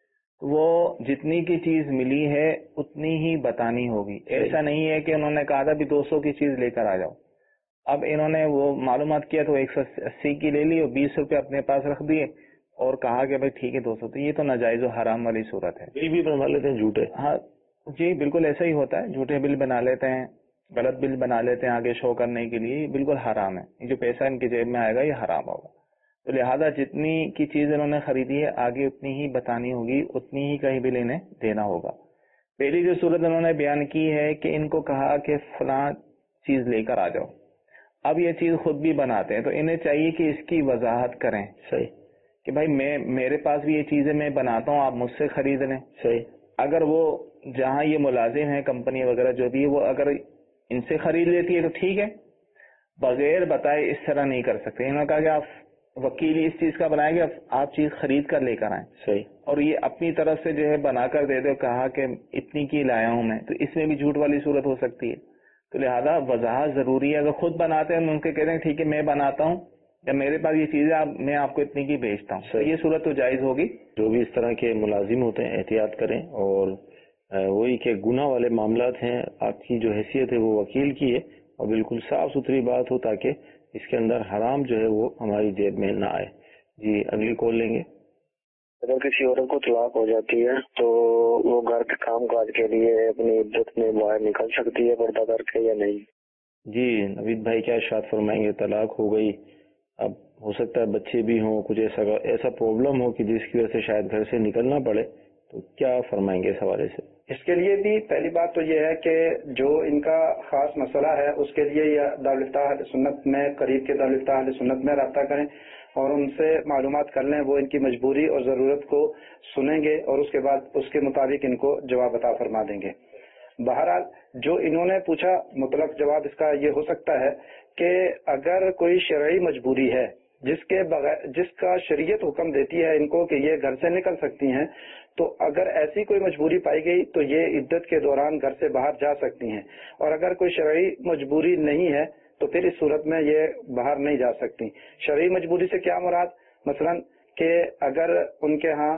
وہ جتنی کی چیز ملی ہے اتنی ہی بتانی ہوگی. ایسا نہیں ہے کہ انہوں نے کہا تھا بھی دو سو کی چیز لے کر آ جاؤ، اب انہوں نے وہ معلومات کیا تو ایک سو اسی کی لے لی اور بیس روپے اپنے پاس رکھ دیے اور کہا کہ بھائی ٹھیک ہے دو سو. تو یہ تو ناجائز و حرام والی صورت ہے. بل بھی بنوا لیتے ہیں جھوٹے. ہاں جی بالکل ایسا ہی ہوتا ہے، جھوٹے بل بنا لیتے ہیں، غلط بل بنا لیتے ہیں آگے شو کرنے کے لیے. بالکل حرام ہے، جو پیسہ ان کی جیب میں آئے گا یہ حرام ہوگا. تو لہذا جتنی کی چیز انہوں نے خریدی ہے آگے اتنی ہی بتانی ہوگی، اتنی ہی کہیں بل انہیں دینا ہوگا. پہلی جو صورت انہوں نے بیان کی ہے کہ ان کو کہا کہ فلاں چیز لے کر آ جاؤ. اب یہ چیز خود بھی بناتے ہیں تو انہیں چاہیے کہ اس کی وضاحت کریں. صحیح. کہ بھائی میں میرے پاس بھی یہ چیزیں میں بناتا ہوں، آپ مجھ سے خرید لیں. صحیح. اگر وہ جہاں یہ ملازم ہیں کمپنی وغیرہ جو بھی ہے وہ اگر ان سے خرید لیتی ہے تو ٹھیک ہے، بغیر بتائے اس طرح نہیں کر سکتے. انہوں نے کہا کہ آپ وکیل اس چیز کا بنائیں گے، آپ چیز خرید کر لے کر آئیں. صحیح. اور یہ اپنی طرف سے جو ہے بنا کر دے دو، کہا کہ اتنی کی لایا ہوں میں، تو اس میں بھی جھوٹ والی صورت ہو سکتی ہے. تو لہذا وضاحت ضروری ہے. اگر خود بناتے ہیں ان کے کہتے ہیں ٹھیک ہے میں بناتا ہوں یا میرے پاس یہ چیز ہے میں آپ کو اتنی کی بیچتا ہوں، تو یہ صورت تو جائز ہوگی. جو بھی اس طرح کے ملازم ہوتے ہیں احتیاط کریں، اور وہی کہ گناہ والے معاملات ہیں، آپ کی جو حیثیت ہے وہ وکیل کی ہے اور بالکل صاف ستھری بات ہو تاکہ اس کے اندر حرام جو ہے وہ ہماری جیب میں نہ آئے. جی اگلی کال لیں گے. اگر کسی عورت کو طلاق ہو جاتی ہے تو وہ گھر کے کام کاج کے لیے اپنی عدت میں باہر نکل سکتی ہے پردہ کر کے یا نہیں؟ جی نوید بھائی کیا ارشاد فرمائیں گے؟ طلاق ہو گئی، اب ہو سکتا ہے بچے بھی ہوں، کچھ ایسا ایسا پرابلم ہو کہ جس کی وجہ سے شاید گھر سے نکلنا پڑے، تو کیا فرمائیں گے اس حوالے سے؟ اس کے لیے بھی پہلی بات تو یہ ہے کہ جو ان کا خاص مسئلہ ہے اس کے لیے یا دارالفتہ اہل سنت میں، قریب کے دارالفتہ اہل سنت میں رابطہ کریں اور ان سے معلومات کر لیں. وہ ان کی مجبوری اور ضرورت کو سنیں گے اور اس کے بعد اس کے مطابق ان کو جواب عطا فرما دیں گے. بہرحال جو انہوں نے پوچھا مطلق جواب اس کا یہ ہو سکتا ہے کہ اگر کوئی شرعی مجبوری ہے جس کے بغیر جس کا شریعت حکم دیتی ہے ان کو کہ یہ گھر سے نکل سکتی ہیں، تو اگر ایسی کوئی مجبوری پائی گئی تو یہ عدت کے دوران گھر سے باہر جا سکتی ہیں. اور اگر کوئی شرعی مجبوری نہیں ہے تو پھر اس صورت میں یہ باہر نہیں جا سکتی. شرعی مجبوری سے کیا مراد؟ مثلا کہ اگر ان کے ہاں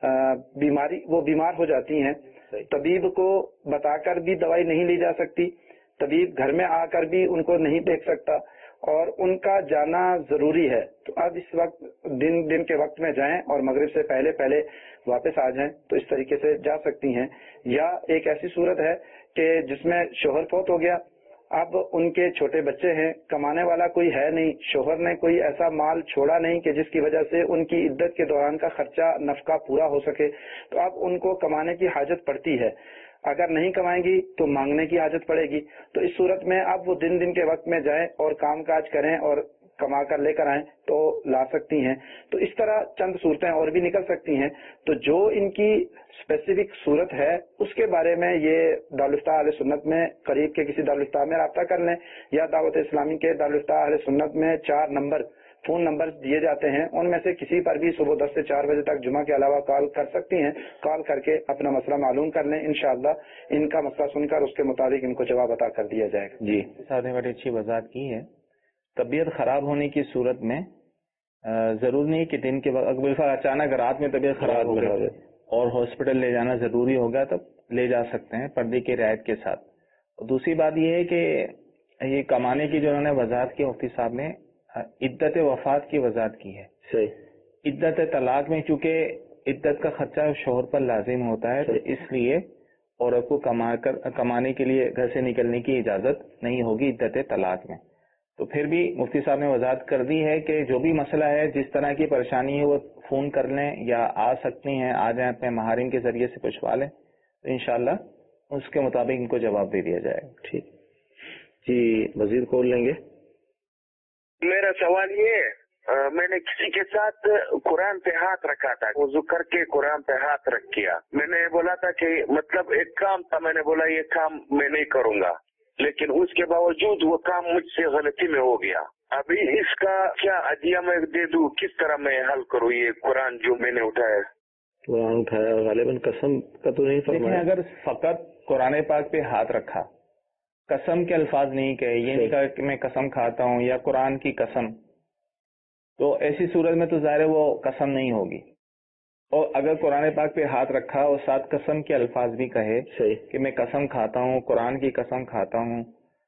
بیماری وہ بیمار ہو جاتی ہیں، طبیب کو بتا کر بھی دوائی نہیں لی جا سکتی، طبیب گھر میں آ کر بھی ان کو نہیں دیکھ سکتا اور ان کا جانا ضروری ہے، تو اب اس وقت دن دن کے وقت میں جائیں اور مغرب سے پہلے پہلے واپس آ جائیں تو اس طریقے سے جا سکتی ہیں. یا ایک ایسی صورت ہے کہ جس میں شوہر فوت ہو گیا، اب ان کے چھوٹے بچے ہیں، کمانے والا کوئی ہے نہیں، شوہر نے کوئی ایسا مال چھوڑا نہیں کہ جس کی وجہ سے ان کی عدت کے دوران کا خرچہ نفقہ پورا ہو سکے، تو اب ان کو کمانے کی حاجت پڑتی ہے. اگر نہیں کمائیں گی تو مانگنے کی حاجت پڑے گی. تو اس صورت میں اب وہ دن دن کے وقت میں جائیں اور کام کاج کریں اور کما کر لے کر آئیں تو لا سکتی ہیں. تو اس طرح چند صورتیں اور بھی نکل سکتی ہیں. تو جو ان کی اسپیسیفک صورت ہے اس کے بارے میں یہ دارالفتہ اہل سنت میں قریب کے کسی دارالفتہ میں رابطہ کر لیں، یا دعوت اسلامی کے دارالفتہ اہل سنت میں چار نمبر فون نمبر دیے جاتے ہیں، ان میں سے کسی پر بھی صبح دس سے چار بجے تک جمعہ کے علاوہ کال کر سکتی ہیں. کال کر کے اپنا مسئلہ معلوم کر لیں، انشاءاللہ ان کا مسئلہ سن کر اس کے مطابق ان کو جواب عطا کر دیا جائے گا. جی صاحب نے بڑی اچھی وضاحت کی ہے. طبیعت خراب ہونے کی صورت میں ضرور نہیں کہ دن کے وقت بالفعل اچانک رات میں طبیعت خراب ہو گئی اور ہاسپٹل لے جانا ضروری ہوگا تب لے جا سکتے ہیں پردے کی رعایت کے ساتھ. دوسری بات یہ ہے کہ یہ کمانے کی جو انہوں نے وضاحت کی مفتی صاحب نے عدت وفات کی وضاحت کی ہے. صحیح. عدت طلاق میں چونکہ عدت کا خرچہ شوہر پر لازم ہوتا ہے تو اس لیے عورت کو کما کر کمانے کے لیے گھر سے نکلنے کی اجازت نہیں ہوگی عدت طلاق میں. تو پھر بھی مفتی صاحب نے وضاحت کر دی ہے کہ جو بھی مسئلہ ہے، جس طرح کی پریشانی ہے، وہ فون کر لیں یا آ سکتی ہیں، آ جائیں اپنے ماہرین کے ذریعے سے پوچھوا لیں، تو انشاءاللہ اس کے مطابق ان کو جواب دے دیا جائے گا. ٹھیک جی، مزید کال لیں گے. میرا سوال یہ ہے، میں نے کسی کے ساتھ قرآن پہ ہاتھ رکھا تھا، وضو کر کے قرآن پہ ہاتھ رکھ کیا. میں نے بولا تھا کہ مطلب ایک کام تھا، میں نے بولا یہ کام میں نہیں کروں گا، لیکن اس کے باوجود وہ کام مجھ سے غلطی میں ہو گیا. ابھی اس کا کیا عدیہ میں دے دوں، کس طرح میں حل کروں یہ قرآن جو میں نے اٹھایا؟ قرآن اٹھایا، غالباً قسم کا تو نہیں فرمایا. اگر فقط قرآن پاک پہ ہاتھ رکھا، قسم کے الفاظ نہیں کہے، یہ نہیں کہا کہ میں قسم کھاتا ہوں یا قرآن کی قسم، تو ایسی صورت میں تو ظاہر ہے وہ قسم نہیں ہوگی. اور اگر قرآن پاک پہ ہاتھ رکھا اور ساتھ قسم کے الفاظ بھی کہے کہ میں قسم کھاتا ہوں، قرآن کی قسم کھاتا ہوں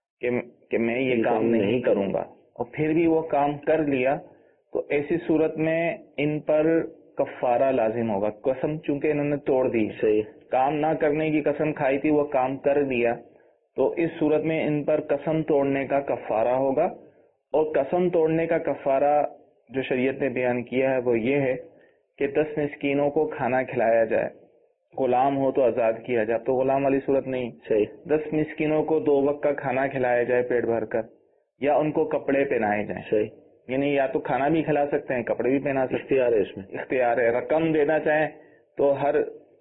کہ میں یہ کام نہیں کروں گا، اور پھر بھی وہ کام کر لیا، تو ایسی صورت میں ان پر کفارہ لازم ہوگا. قسم چونکہ انہوں نے توڑ دی، کام نہ کرنے کی قسم کھائی تھی، وہ کام کر دیا، تو اس صورت میں ان پر قسم توڑنے کا کفارہ ہوگا. اور قسم توڑنے کا کفارہ جو شریعت نے بیان کیا ہے وہ یہ ہے کہ دس مسکینوں کو کھانا کھلایا جائے، غلام ہو تو آزاد کیا جائے. تو غلام والی صورت نہیں، صحیح، دس مسکینوں کو دو وقت کا کھانا کھلایا جائے پیٹ بھر کر، یا ان کو کپڑے پہنائے جائیں. صحیح، یعنی یا تو کھانا بھی کھلا سکتے ہیں، کپڑے بھی پہنا سکتے ہیں، اختیار ہے، اس میں اختیار ہے. رقم دینا چاہیں تو ہر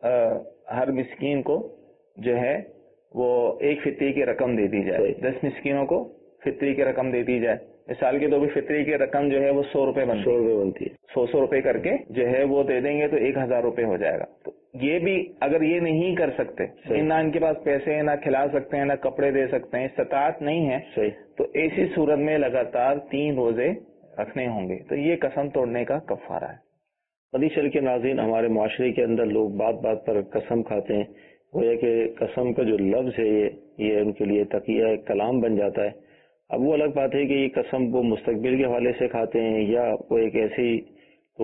ہر مسکین کو جو ہے وہ ایک فطری کی رقم دے دی جائے. دس مسکینوں کو فطری کی رقم دے دی جائے. مثال کے طور پہ فطری کی رقم جو ہے وہ سو روپے بنتی سو روپے بنتی ہے، سو سو روپے کر کے جو ہے وہ دے دیں گے تو ایک ہزار روپے ہو جائے گا. تو یہ بھی اگر یہ نہیں کر سکتے، نہ ان کے پاس پیسے ہیں، نہ کھلا سکتے ہیں، نہ کپڑے دے سکتے ہیں، استطاعت نہیں ہے، تو ایسی صورت میں لگاتار تین روزے رکھنے ہوں گے. تو یہ قسم توڑنے کا کفارہ ہے. حدیث شریف کے ناظرین، ہمارے معاشرے کے اندر لوگ بات بات پر قسم کھاتے ہیں. وہ یہ کہ قسم کا جو لفظ ہے یہ یہ ان کے لیے تقیہ کلام بن جاتا ہے. اب وہ الگ بات ہے کہ یہ قسم وہ مستقبل کے حوالے سے کھاتے ہیں یا وہ ایک ایسی، تو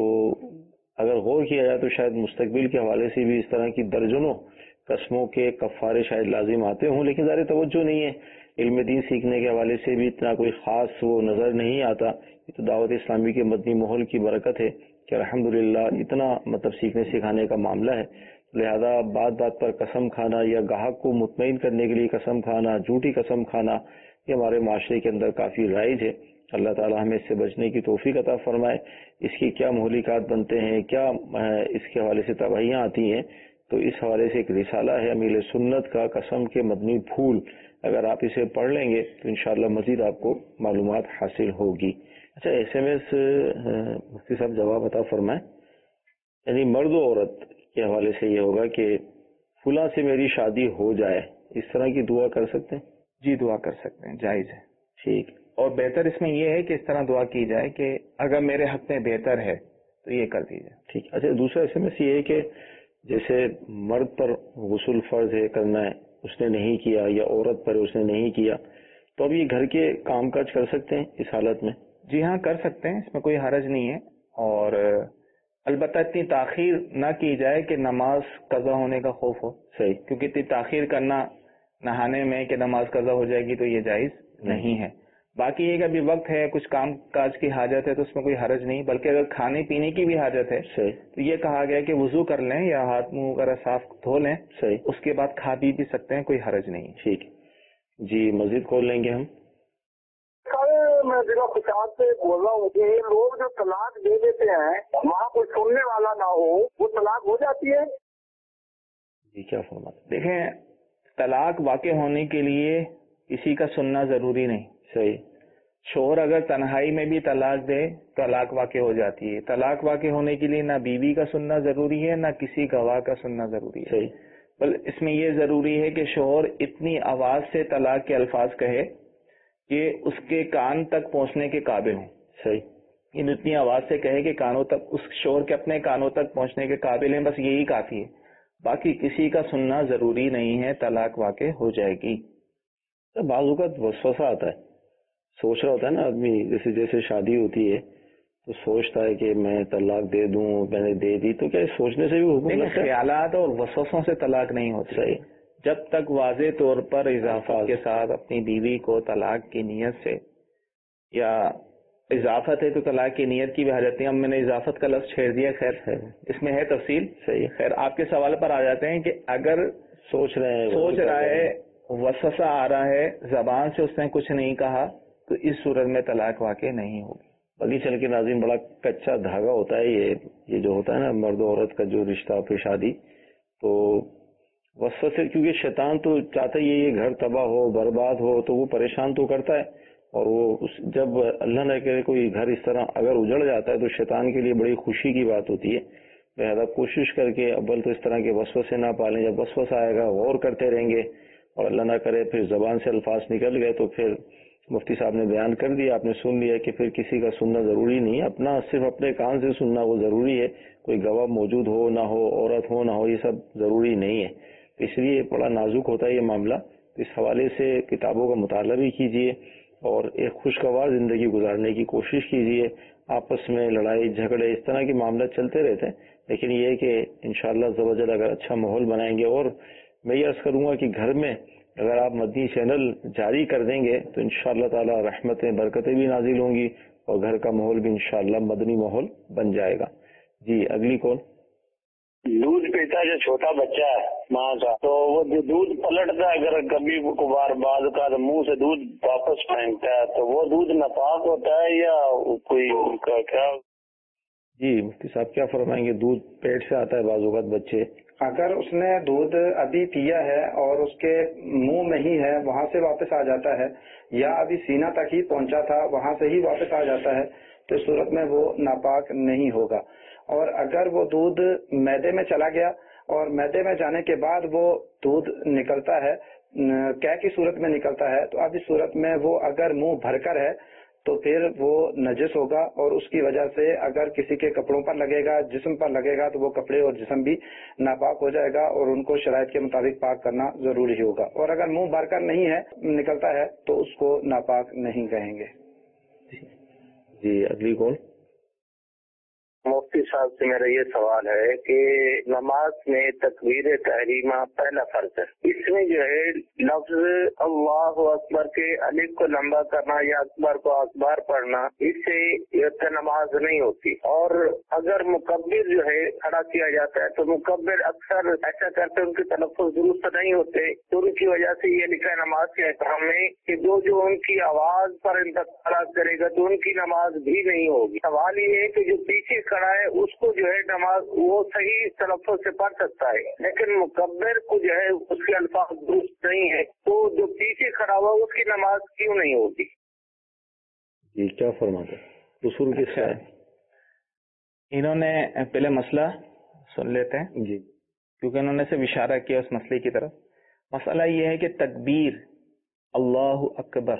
اگر غور کیا جائے تو شاید مستقبل کے حوالے سے بھی اس طرح کی درجنوں قسموں کے کفارے شاید لازم آتے ہوں، لیکن ظاہر توجہ نہیں ہے. علم دین سیکھنے کے حوالے سے بھی اتنا کوئی خاص وہ نظر نہیں آتا. یہ تو دعوت اسلامی کے مدنی ماحول کی برکت ہے کہ الحمدللہ اتنا مطلب سیکھنے سکھانے کا معاملہ ہے. لہذا بات بات پر قسم کھانا یا گاہک کو مطمئن کرنے کے لیے قسم کھانا، جھوٹی قسم کھانا، یہ ہمارے معاشرے کے اندر کافی رائج ہے. اللہ تعالی ہمیں اس سے بچنے کی توفیق عطا فرمائے. اس کی کیا مہلکات بنتے ہیں، کیا اس کے حوالے سے تباہیاں آتی ہیں، تو اس حوالے سے ایک رسالہ ہے امیل سنت کا، قسم کے مدنی پھول. اگر آپ اسے پڑھ لیں گے تو انشاءاللہ مزید آپ کو معلومات حاصل ہوگی. اچھا، ایس ایم ایس مفتی صاحب جواب عطا فرمائیں. یعنی مرد و عورت کے حوالے سے یہ ہوگا کہ فلاں سے میری شادی ہو جائے، اس طرح کی دعا کر سکتے ہیں؟ جی، دعا کر سکتے ہیں، جائز ہے. ٹھیک. اور بہتر اس میں یہ ہے کہ اس طرح دعا کی جائے کہ اگر میرے حق میں بہتر ہے تو یہ کر دیجیے. ٹھیک. اچھا، دوسرا ایس ایم ایس یہ ہے کہ جیسے مرد پر غسل فرض ہے کرنا ہے، اس نے نہیں کیا، یا عورت پر اس نے نہیں کیا، تو اب یہ گھر کے کام کاج کر سکتے ہیں اس حالت میں؟ جی ہاں، کر سکتے ہیں، اس میں کوئی حرج نہیں ہے. اور البتہ اتنی تاخیر نہ کی جائے کہ نماز قضا ہونے کا خوف ہو. صحیح. کیونکہ اتنی تاخیر کرنا نہانے میں کہ نماز قضا ہو جائے گی تو یہ جائز نہیں ہے. باقی یہ کہ ابھی وقت ہے، کچھ کام کاج کی حاجت ہے تو اس میں کوئی حرج نہیں. بلکہ اگر کھانے پینے کی بھی حاجت ہے صحیح، تو یہ کہا گیا کہ وضو کر لیں یا ہاتھ منہ وغیرہ صاف دھو لیں، صحیح، اس کے بعد کھا بھی بھی سکتے ہیں، کوئی حرج نہیں. ٹھیک. جی، مزید کھول لیں گے ہم. میں ضلع خوشحال سے بول رہا ہوں کہ یہ لوگ جو طلاق دے دیتے ہیں وہاں کوئی سننے والا نہ ہو، وہ طلاق ہو جاتی ہے؟ جی، کیا فرماتے؟ دیکھیں، طلاق واقع ہونے کے لیے کسی کا سننا ضروری نہیں. صحیح. شوہر اگر تنہائی میں بھی طلاق دے طلاق واقع ہو جاتی ہے. طلاق واقع ہونے کے لیے نہ بیوی کا سننا ضروری ہے، نہ کسی گواہ کا سننا ضروری ہے. صحیح. بل اس میں یہ ضروری ہے کہ شوہر اتنی آواز سے طلاق کے الفاظ کہے کہ اس کے کان تک پہنچنے کے قابل ہوں. صحیح. ان اتنی آواز سے کہے کہ کانوں تک، اس شوہر کے اپنے کانوں تک پہنچنے کے قابل ہیں، بس یہی کافی ہے. باقی کسی کا سننا ضروری نہیں ہے، طلاق واقع ہو جائے گی. بعض اوقات وسوسہ آتا ہے، سوچ رہا ہوتا ہے نا آدمی، جیسے جیسے شادی ہوتی ہے تو سوچتا ہے کہ میں طلاق دے دوں، میں نے دے دی، تو کیا سوچنے سے بھی حکم لگتا ہے؟ خیالات اور وسوسوں سے طلاق نہیں ہوتی. صحیح. جب تک واضح طور پر اضافہ کے ساتھ اپنی بیوی کو طلاق کی نیت سے یا اضافت ہے تو طلاق کی نیت کی بھی حاجت نہیں. اب میں نے اضافت کا لفظ چھیڑ دیا. خیر ہے اس میں ہے تفصیل. صحیح. خیر آپ کے سوال پر آ جاتے ہیں کہ اگر سوچ رہے ہیں سوچ رہا ہے وسوسہ آ رہا ہے زبان سے اس نے کچھ نہیں کہا تو اس صورت میں طلاق واقع نہیں ہوگی. باقی چل کے ناظرین بڑا کچا دھاگا ہوتا ہے یہ یہ جو ہوتا ہے نا مرد و عورت کا جو رشتہ پہ شادی. تو وسوسے کیونکہ شیطان تو چاہتا ہی یہ گھر تباہ ہو برباد ہو تو وہ پریشان تو کرتا ہے. اور وہ اس جب اللہ نہ کرے کوئی گھر اس طرح اگر اجڑ جاتا ہے تو شیطان کے لیے بڑی خوشی کی بات ہوتی ہے. لہٰذا کوشش کر کے اول تو اس طرح کے وسوسے نہ پالیں. جب وسوسہ آئے گا غور کرتے رہیں گے اور اللہ نہ کرے پھر زبان سے الفاظ نکل گئے تو پھر مفتی صاحب نے بیان کر دیا آپ نے سن لیا کہ پھر کسی کا سننا ضروری نہیں ہے. اپنا صرف اپنے کان سے سننا وہ ضروری ہے. کوئی گواہ موجود ہو نہ ہو عورت ہو نہ ہو یہ سب ضروری نہیں ہے. اس لیے بڑا نازک ہوتا ہے یہ معاملہ. اس حوالے سے کتابوں کا مطالعہ بھی کیجیے اور ایک خوشگوار زندگی گزارنے کی کوشش کیجیے. آپس میں لڑائی جھگڑے اس طرح کے معاملات چلتے رہتے ہیں لیکن یہ ہے کہ انشاءاللہ عز و جل اگر اچھا ماحول بنائیں گے. اور میں یہ عرض کروں گا کہ گھر میں اگر آپ مدنی چینل جاری کر دیں گے تو انشاءاللہ تعالی رحمتیں برکتیں بھی نازل ہوں گی اور گھر کا ماحول بھی انشاءاللہ مدنی ماحول بن جائے گا. جی اگلی کون؟ دودھ پیتا جو چھوٹا بچہ ہے ماں کا تو وہ جو دودھ پلٹتا ہے اگر کبھی کبھار بعض کا منہ سے دودھ واپس پھینکتا ہے تو وہ دودھ ناپاک ہوتا ہے یا کوئی کیا؟ جی مفتی صاحب کیا فرمائیں گے؟ دودھ پیٹ سے آتا ہے بعض اوقات بچے اگر اس نے دودھ ابھی پیا ہے اور اس کے منہ میں ہی ہے وہاں سے واپس آ جاتا ہے یا ابھی سینہ تک ہی پہنچا تھا وہاں سے ہی واپس آ جاتا ہے تو اس صورت میں وہ ناپاک نہیں ہوگا. اور اگر وہ دودھ میدے میں چلا گیا اور میدے میں جانے کے بعد وہ دودھ نکلتا ہے کیا کی صورت میں نکلتا ہے تو اب اس صورت میں وہ اگر منہ بھر کر ہے تو پھر وہ نجس ہوگا اور اس کی وجہ سے اگر کسی کے کپڑوں پر لگے گا جسم پر لگے گا تو وہ کپڑے اور جسم بھی ناپاک ہو جائے گا اور ان کو شرائط کے مطابق پاک کرنا ضروری ہوگا. اور اگر منہ بھر کر نہیں ہے نکلتا ہے تو اس کو ناپاک نہیں کہیں گے. جی اگلی کون؟ مفتی صاحب سے میرا یہ سوال ہے کہ نماز میں تکبیر تحریمہ پہلا فرض ہے. اس میں جو ہے لفظ اللہ اکبر کے الف کو لمبا کرنا یا اکبر کو اکبر پڑھنا اس سے نماز نہیں ہوتی. اور اگر مکبر جو ہے کھڑا کیا جاتا ہے تو مکبر اکثر ایسا کرتے ان کے تلفظ درست نہیں ہوتے تو ان کی وجہ سے یہ لکھا ہے نماز کے احکام میں کہ جو جو ان کی آواز پر انتقال کرے گا تو ان کی نماز بھی نہیں ہوگی. سوال یہ ہے کہ جو پیچھے کھڑا ہے اس کو جو ہے نماز وہ صحیح تلفظ سے پڑھ سکتا ہے لیکن مکبر کو جو ہے اس کے الفاظ درست نہیں ہے تو جو پیچھے کھڑا ہوا اس کی نماز کیوں نہیں ہوگی؟ جی کیا فرماتے اصول کس ہے؟ انہوں نے پہلے مسئلہ سن لیتے ہیں جی کیونکہ انہوں نے صرف اشارہ کیا اس مسئلے کی طرف. مسئلہ یہ ہے کہ تکبیر اللہ اکبر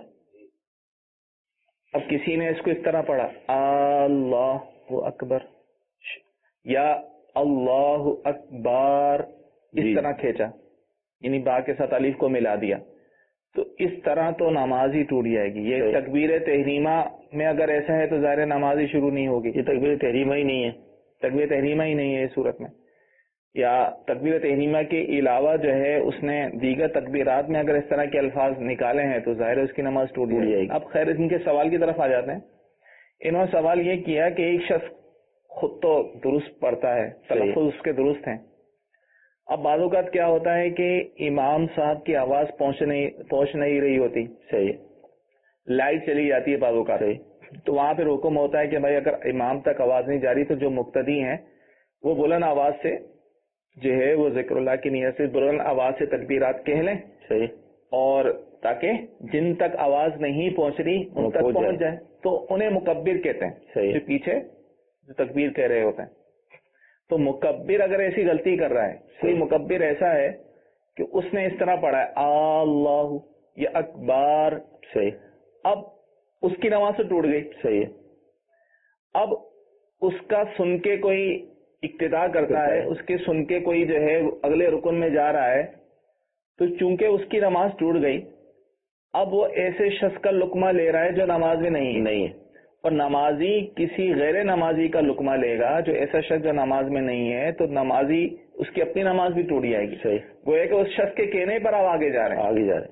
اب کسی نے اس کو اس طرح پڑھا اللہ اکبر یا اللہ اکبر اس جی. طرح کھینچا یعنی با کے ساتھ الف کو ملا دیا تو اس طرح تو نماز ہی ٹوٹ جائے گی. یہ تکبیر تحریمہ میں اگر ایسا ہے تو ظاہر نماز ہی شروع نہیں ہوگی. یہ تکبیر تحریمہ ہی نہیں ہے. تکبیر تحریمہ ہی نہیں ہے اس صورت میں. یا تکبیر تحریمہ کے علاوہ جو ہے اس نے دیگر تکبیرات میں اگر اس طرح کے الفاظ نکالے ہیں تو ظاہر اس کی نماز ٹوٹ جائے گی. اب خیر ان کے سوال کی طرف آ جاتے ہیں. انہوں نے سوال یہ کیا کہ ایک شخص خود تو درست پڑھتا ہے تلفظ اس کے درست ہیں. اب بعض اوقات کیا ہوتا ہے کہ امام صاحب کی آواز پہنچ نہیں پہنچ نہیں رہی ہوتی. صحیح. لائٹ چلی جاتی ہے بعض اوقات تو وہاں پھر حکم ہوتا ہے کہ بھائی اگر امام تک آواز نہیں جا رہی تو جو مقتدی ہیں وہ بلند آواز سے جو ہے وہ ذکر اللہ کی نیت سے بلند آواز سے تکبیرات کہہ لیں. صحیح. اور تاکہ جن تک آواز نہیں پہنچ رہی ان تک پہنچ جائے تو انہیں مکبر کہتے ہیں. صحیح. جو پیچھے جو تکبیر کہہ رہے ہوتے ہیں. تو مکبر اگر ایسی غلطی کر رہا ہے کوئی مکبر ایسا ہے کہ اس نے اس طرح پڑھا ہے اللہ یا اکبر. صحیح. اب اس کی نماز سے ٹوٹ گئی. صحیح. اب اس کا سن کے کوئی اقتدا کرتا ہے اس کے سن کے کوئی جو ہے اگلے رکن میں جا رہا ہے تو چونکہ اس کی نماز ٹوٹ گئی اب وہ ایسے شخص کا لقمہ لے رہا ہے جو نماز میں نہیں نہیں ہے اور نمازی کسی غیر نمازی کا لقمہ لے گا جو ایسا شخص جو نماز میں نہیں ہے تو نمازی اس کی اپنی نماز بھی ٹوٹ جائے گی. صحیح. وہ ہے کہ اس شخص کے کہنے پر آپ آگے جا رہے ہیں آگے جا رہے ہیں.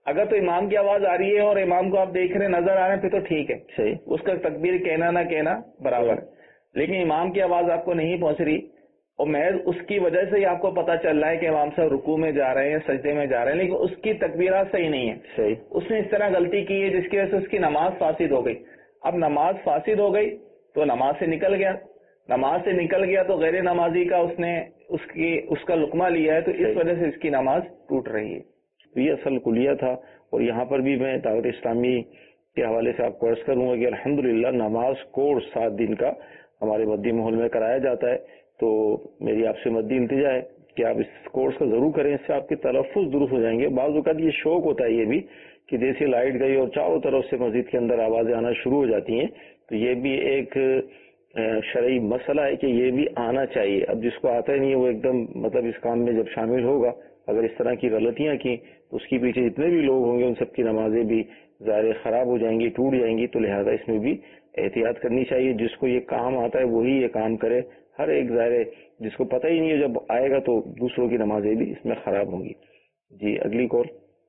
اگر تو امام کی آواز آ رہی ہے اور امام کو آپ دیکھ رہے نظر آ رہے ہیں پھر تو ٹھیک ہے, صحیح, اس کا تکبیر کہنا نہ کہنا برابر ہے. لیکن امام کی آواز آپ کو نہیں پہنچ رہی اور محض اس کی وجہ سے ہی آپ کو پتا چل رہا ہے کہ امام صاحب رکوع میں جا رہے ہیں, سجدے میں جا رہے ہیں, لیکن اس کی تکبیرات صحیح نہیں ہے, صحیح, اس نے اس طرح غلطی کی ہے جس کی وجہ سے اس کی نماز فاسد ہو گئی. اب نماز فاسد ہو گئی تو نماز سے نکل گیا, نماز سے نکل گیا تو غیر نمازی کا اس نے اس کی اس کا لقمہ لیا ہے, تو اس وجہ سے اس کی نماز ٹوٹ رہی ہے. تو یہ اصل کلیہ تھا. اور یہاں پر بھی میں دعوت اسلامی کے حوالے سے آپ کو عرض کروں گا کہ الحمدللہ نماز کورس سات دن کا ہمارے مدی ماحول میں کرایا جاتا ہے. تو میری آپ سے مدی التجا ہے کہ آپ اس کورس کا ضرور کریں, اس سے آپ کے تلفظ درست ہو جائیں گے. بعض اوقات یہ شوق ہوتا ہے یہ بھی کہ جیسے لائٹ گئی اور چاروں طرف سے مسجد کے اندر آوازیں آنا شروع ہو جاتی ہیں, تو یہ بھی ایک شرعی مسئلہ ہے کہ یہ بھی آنا چاہیے. اب جس کو آتا ہی نہیں ہے وہ ایک دم مطلب اس کام میں جب شامل ہوگا, اگر اس طرح کی غلطیاں کی تو اس کے پیچھے جتنے بھی لوگ ہوں گے ان سب کی نمازیں بھی ظاہر خراب ہو جائیں گی, ٹوٹ جائیں گی. تو لہذا اس میں بھی احتیاط کرنی چاہیے. جس کو یہ کام آتا ہے وہی یہ کام کرے. ہر ایک ظاہر جس کو پتہ ہی نہیں ہے جب آئے گا تو دوسروں کی نمازیں بھی اس میں خراب ہوں گی. جی اگلی کال.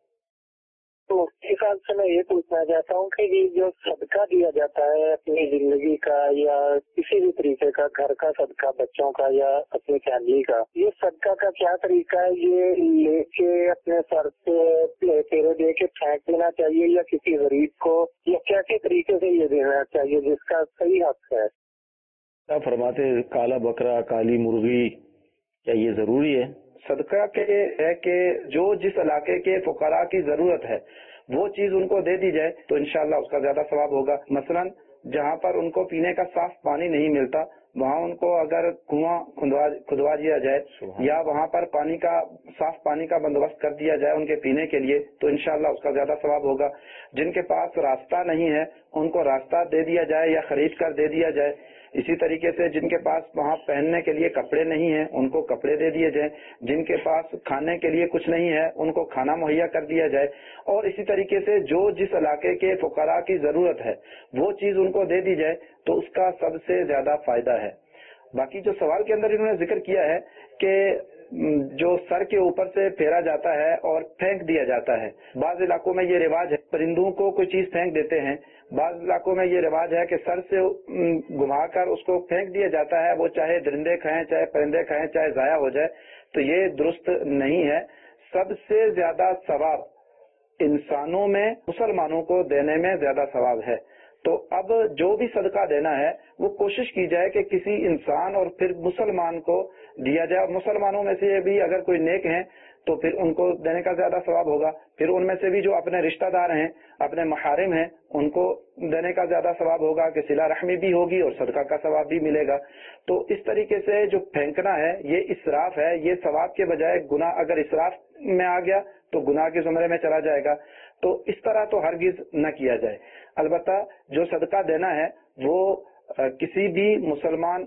تو اس حساب سے میں یہ پوچھنا چاہتا ہوں کہ یہ جو صدقہ دیا جاتا ہے اپنی زندگی کا یا کسی بھی طریقے کا, گھر کا صدقہ, بچوں کا یا اپنی فیملی کا, یہ صدقہ کا کیا طریقہ ہے؟ یہ لے کے اپنے سر سے پھیرے دے کے پھینک دینا چاہیے یا کسی غریب کو, یا کیسے طریقے سے یہ دینا چاہیے جس کا صحیح حق ہے؟ کیا فرماتے کالا بکرا, کالی مرغی, کیا یہ ضروری ہے؟ صدقہ کے ہے کہ جو جس علاقے کے فقراء کی ضرورت ہے وہ چیز ان کو دے دی جائے تو انشاءاللہ اس کا زیادہ ثواب ہوگا. مثلا جہاں پر ان کو پینے کا صاف پانی نہیں ملتا وہاں ان کو اگر کنواں کھدوا دیا جائے یا وہاں پر پانی کا صاف پانی کا بندوبست کر دیا جائے ان کے پینے کے لیے تو انشاءاللہ اس کا زیادہ ثواب ہوگا. جن کے پاس راستہ نہیں ہے ان کو راستہ دے دیا جائے یا خرید کر دے دیا جائے. اسی طریقے سے جن کے پاس وہاں پہننے کے لیے کپڑے نہیں ہیں ان کو کپڑے دے دیے جائیں. جن کے پاس کھانے کے لیے کچھ نہیں ہے ان کو کھانا مہیا کر دیا جائے. اور اسی طریقے سے جو جس علاقے کے فقراء کی ضرورت ہے وہ چیز ان کو دے دی جائے تو اس کا سب سے زیادہ فائدہ ہے. باقی جو سوال کے اندر انہوں نے ذکر کیا ہے کہ جو سر کے اوپر سے پھیرا جاتا ہے اور پھینک دیا جاتا ہے, بعض علاقوں میں یہ رواج ہے پرندوں کو کوئی چیز پھینک دیتے ہیں, بعض علاقوں میں یہ رواج ہے کہ سر سے گھما کر اس کو پھینک دیا جاتا ہے, وہ چاہے درندے کھائیں چاہے پرندے کھائیں چاہے ضائع ہو جائے. تو یہ درست نہیں ہے. سب سے زیادہ ثواب انسانوں میں مسلمانوں کو دینے میں زیادہ ثواب ہے. تو اب جو بھی صدقہ دینا ہے وہ کوشش کی جائے کہ کسی انسان اور پھر مسلمان کو دیا جائے. اور مسلمانوں میں سے بھی اگر کوئی نیک ہیں تو پھر ان کو دینے کا زیادہ ثواب ہوگا. پھر ان میں سے بھی جو اپنے رشتہ دار ہیں, اپنے محارم ہیں, ان کو دینے کا زیادہ ثواب ہوگا کہ صلہ رحمی بھی ہوگی اور صدقہ کا ثواب بھی ملے گا. تو اس طریقے سے جو پھینکنا ہے یہ اسراف ہے. یہ ثواب کے بجائے گناہ, اگر اسراف میں آ گیا تو گناہ کے زمرے میں چلا جائے گا. تو اس طرح تو ہرگز نہ کیا جائے. البتہ جو صدقہ دینا ہے وہ کسی بھی مسلمان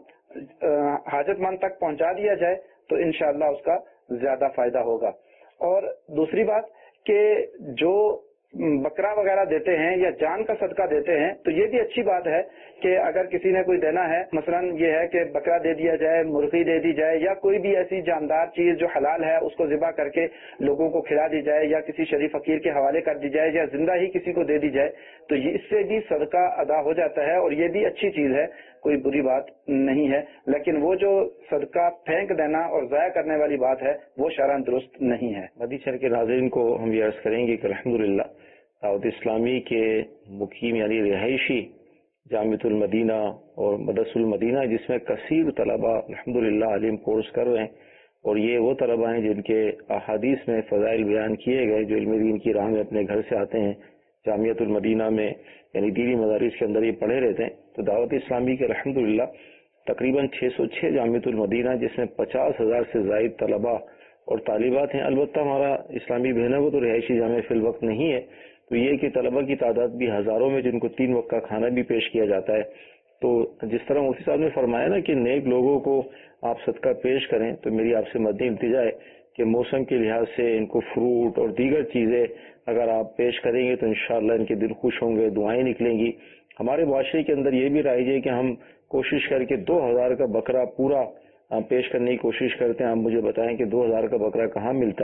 حاجت مند تک پہنچا دیا جائے تو انشاءاللہ اس کا زیادہ فائدہ ہوگا. اور دوسری بات کہ جو بکرا وغیرہ دیتے ہیں یا جان کا صدقہ دیتے ہیں تو یہ بھی اچھی بات ہے کہ اگر کسی نے کوئی دینا ہے, مثلا یہ ہے کہ بکرا دے دیا جائے, مرغی دے دی جائے یا کوئی بھی ایسی جاندار چیز جو حلال ہے اس کو ذبح کر کے لوگوں کو کھلا دی جائے یا کسی شریف فقیر کے حوالے کر دی جائے یا زندہ ہی کسی کو دے دی جائے تو یہ اس سے بھی صدقہ ادا ہو جاتا ہے اور یہ بھی اچھی چیز ہے, کوئی بری بات نہیں ہے. لیکن وہ جو صدقہ پھینک دینا اور ضائع کرنے والی بات ہے وہ شرعاً درست نہیں ہے. مدی شہر کے ناظرین کو ہم یہ عرض کریں گے کہ الحمدللہ دعوت اسلامی کے مقیم یعنی رہائشی جامعۃ المدینہ اور مدرسۃ المدینہ جس میں کثیر طلباء الحمدللہ عالم کورس کر رہے ہیں, اور یہ وہ طلباء ہیں جن کے احادیث میں فضائل بیان کیے گئے جو علم دین کی راہ میں اپنے گھر سے آتے ہیں, جامعۃ المدینہ میں یعنی دینی مدارس کے اندر یہ پڑھے رہتے ہیں. تو دعوت اسلامی کے الحمدللہ تقریباً چھ سو چھ جامعۃ المدینہ جس میں پچاس ہزار سے زائد طلباء اور طالبات ہیں. البتہ ہمارا اسلامی بہنوں کو تو رہائشی جامع فی الوقت نہیں ہے, تو یہ کہ طلباء کی تعداد بھی ہزاروں میں جن کو تین وقت کا کھانا بھی پیش کیا جاتا ہے. تو جس طرح مفتی صاحب نے فرمایا نا کہ نیک لوگوں کو آپ صدقہ پیش کریں, تو میری آپ سے مدنی التجا ہے کہ موسم کے لحاظ سے ان کو فروٹ اور دیگر چیزیں اگر آپ پیش کریں گے تو انشاءاللہ ان کے دل خوش ہوں گے, دعائیں نکلیں گی. ہمارے معاشرے کے اندر یہ بھی رائج ہے کہ ہم کوشش کر کے دو ہزار کا بکرا پورا پیش کرنے کی کوشش کرتے ہیں. آپ مجھے بتائیں کہ دو ہزار کا بکرا کہاں ملتا ہے؟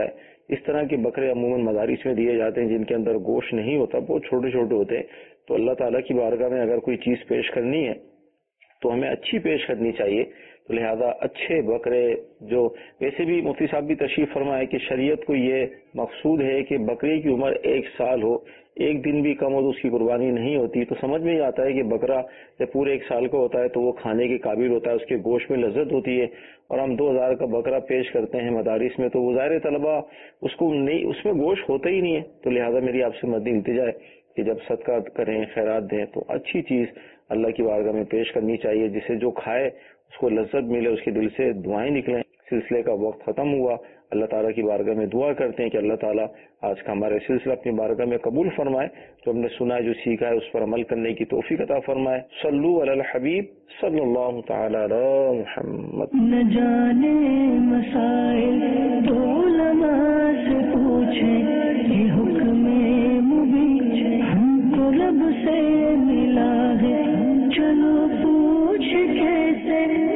اس طرح کے بکرے عموماً مدارس میں دیے جاتے ہیں جن کے اندر گوشت نہیں ہوتا، بہت چھوٹے چھوٹے ہوتے ہیں. تو اللہ تعالیٰ کی بارگاہ میں اگر کوئی چیز پیش کرنی ہے تو ہمیں اچھی پیش کرنی چاہیے. تو لہذا اچھے بکرے، جو ویسے بھی مفتی صاحب بھی تشریف فرمائے کہ شریعت کو یہ مقصود ہے کہ بکرے کی عمر ایک سال ہو، ایک دن بھی کم ہو تو اس کی قربانی نہیں ہوتی. تو سمجھ میں ہی آتا ہے کہ بکرا جب پورے ایک سال کا ہوتا ہے تو وہ کھانے کے قابل ہوتا ہے، اس کے گوشت میں لذت ہوتی ہے. اور ہم دو ہزار کا بکرا پیش کرتے ہیں مدارس میں تو وہ ظاہر طلبہ اس کو نہیں، اس میں گوشت ہوتا ہی نہیں ہے. تو لہذا میری آپ سے مدنی التجا ہے کہ جب صدقہ کریں، خیرات دیں تو اچھی چیز اللہ کی بارگاہ میں پیش کرنی چاہیے، جسے جو کھائے اس کو لذت ملے، اس کے دل سے دعائیں نکلیں. سلسلے کا وقت ختم ہوا. اللہ تعالیٰ کی بارگاہ میں دعا کرتے ہیں کہ اللہ تعالیٰ آج کا ہمارے سلسلہ اپنی بارگاہ میں قبول فرمائے، جو ہم نے سنا ہے، جو سیکھا ہے، اس پر عمل کرنے کی توفیق عطا فرمائے. صلو علی الحبیب صلی اللہ تعالی علی محمد. نہ جانے مسائل تو علماء سے پوچھیں، یہ حکم مبین ہم کو رب سے ملا ہے، چلو پوچھ کیسے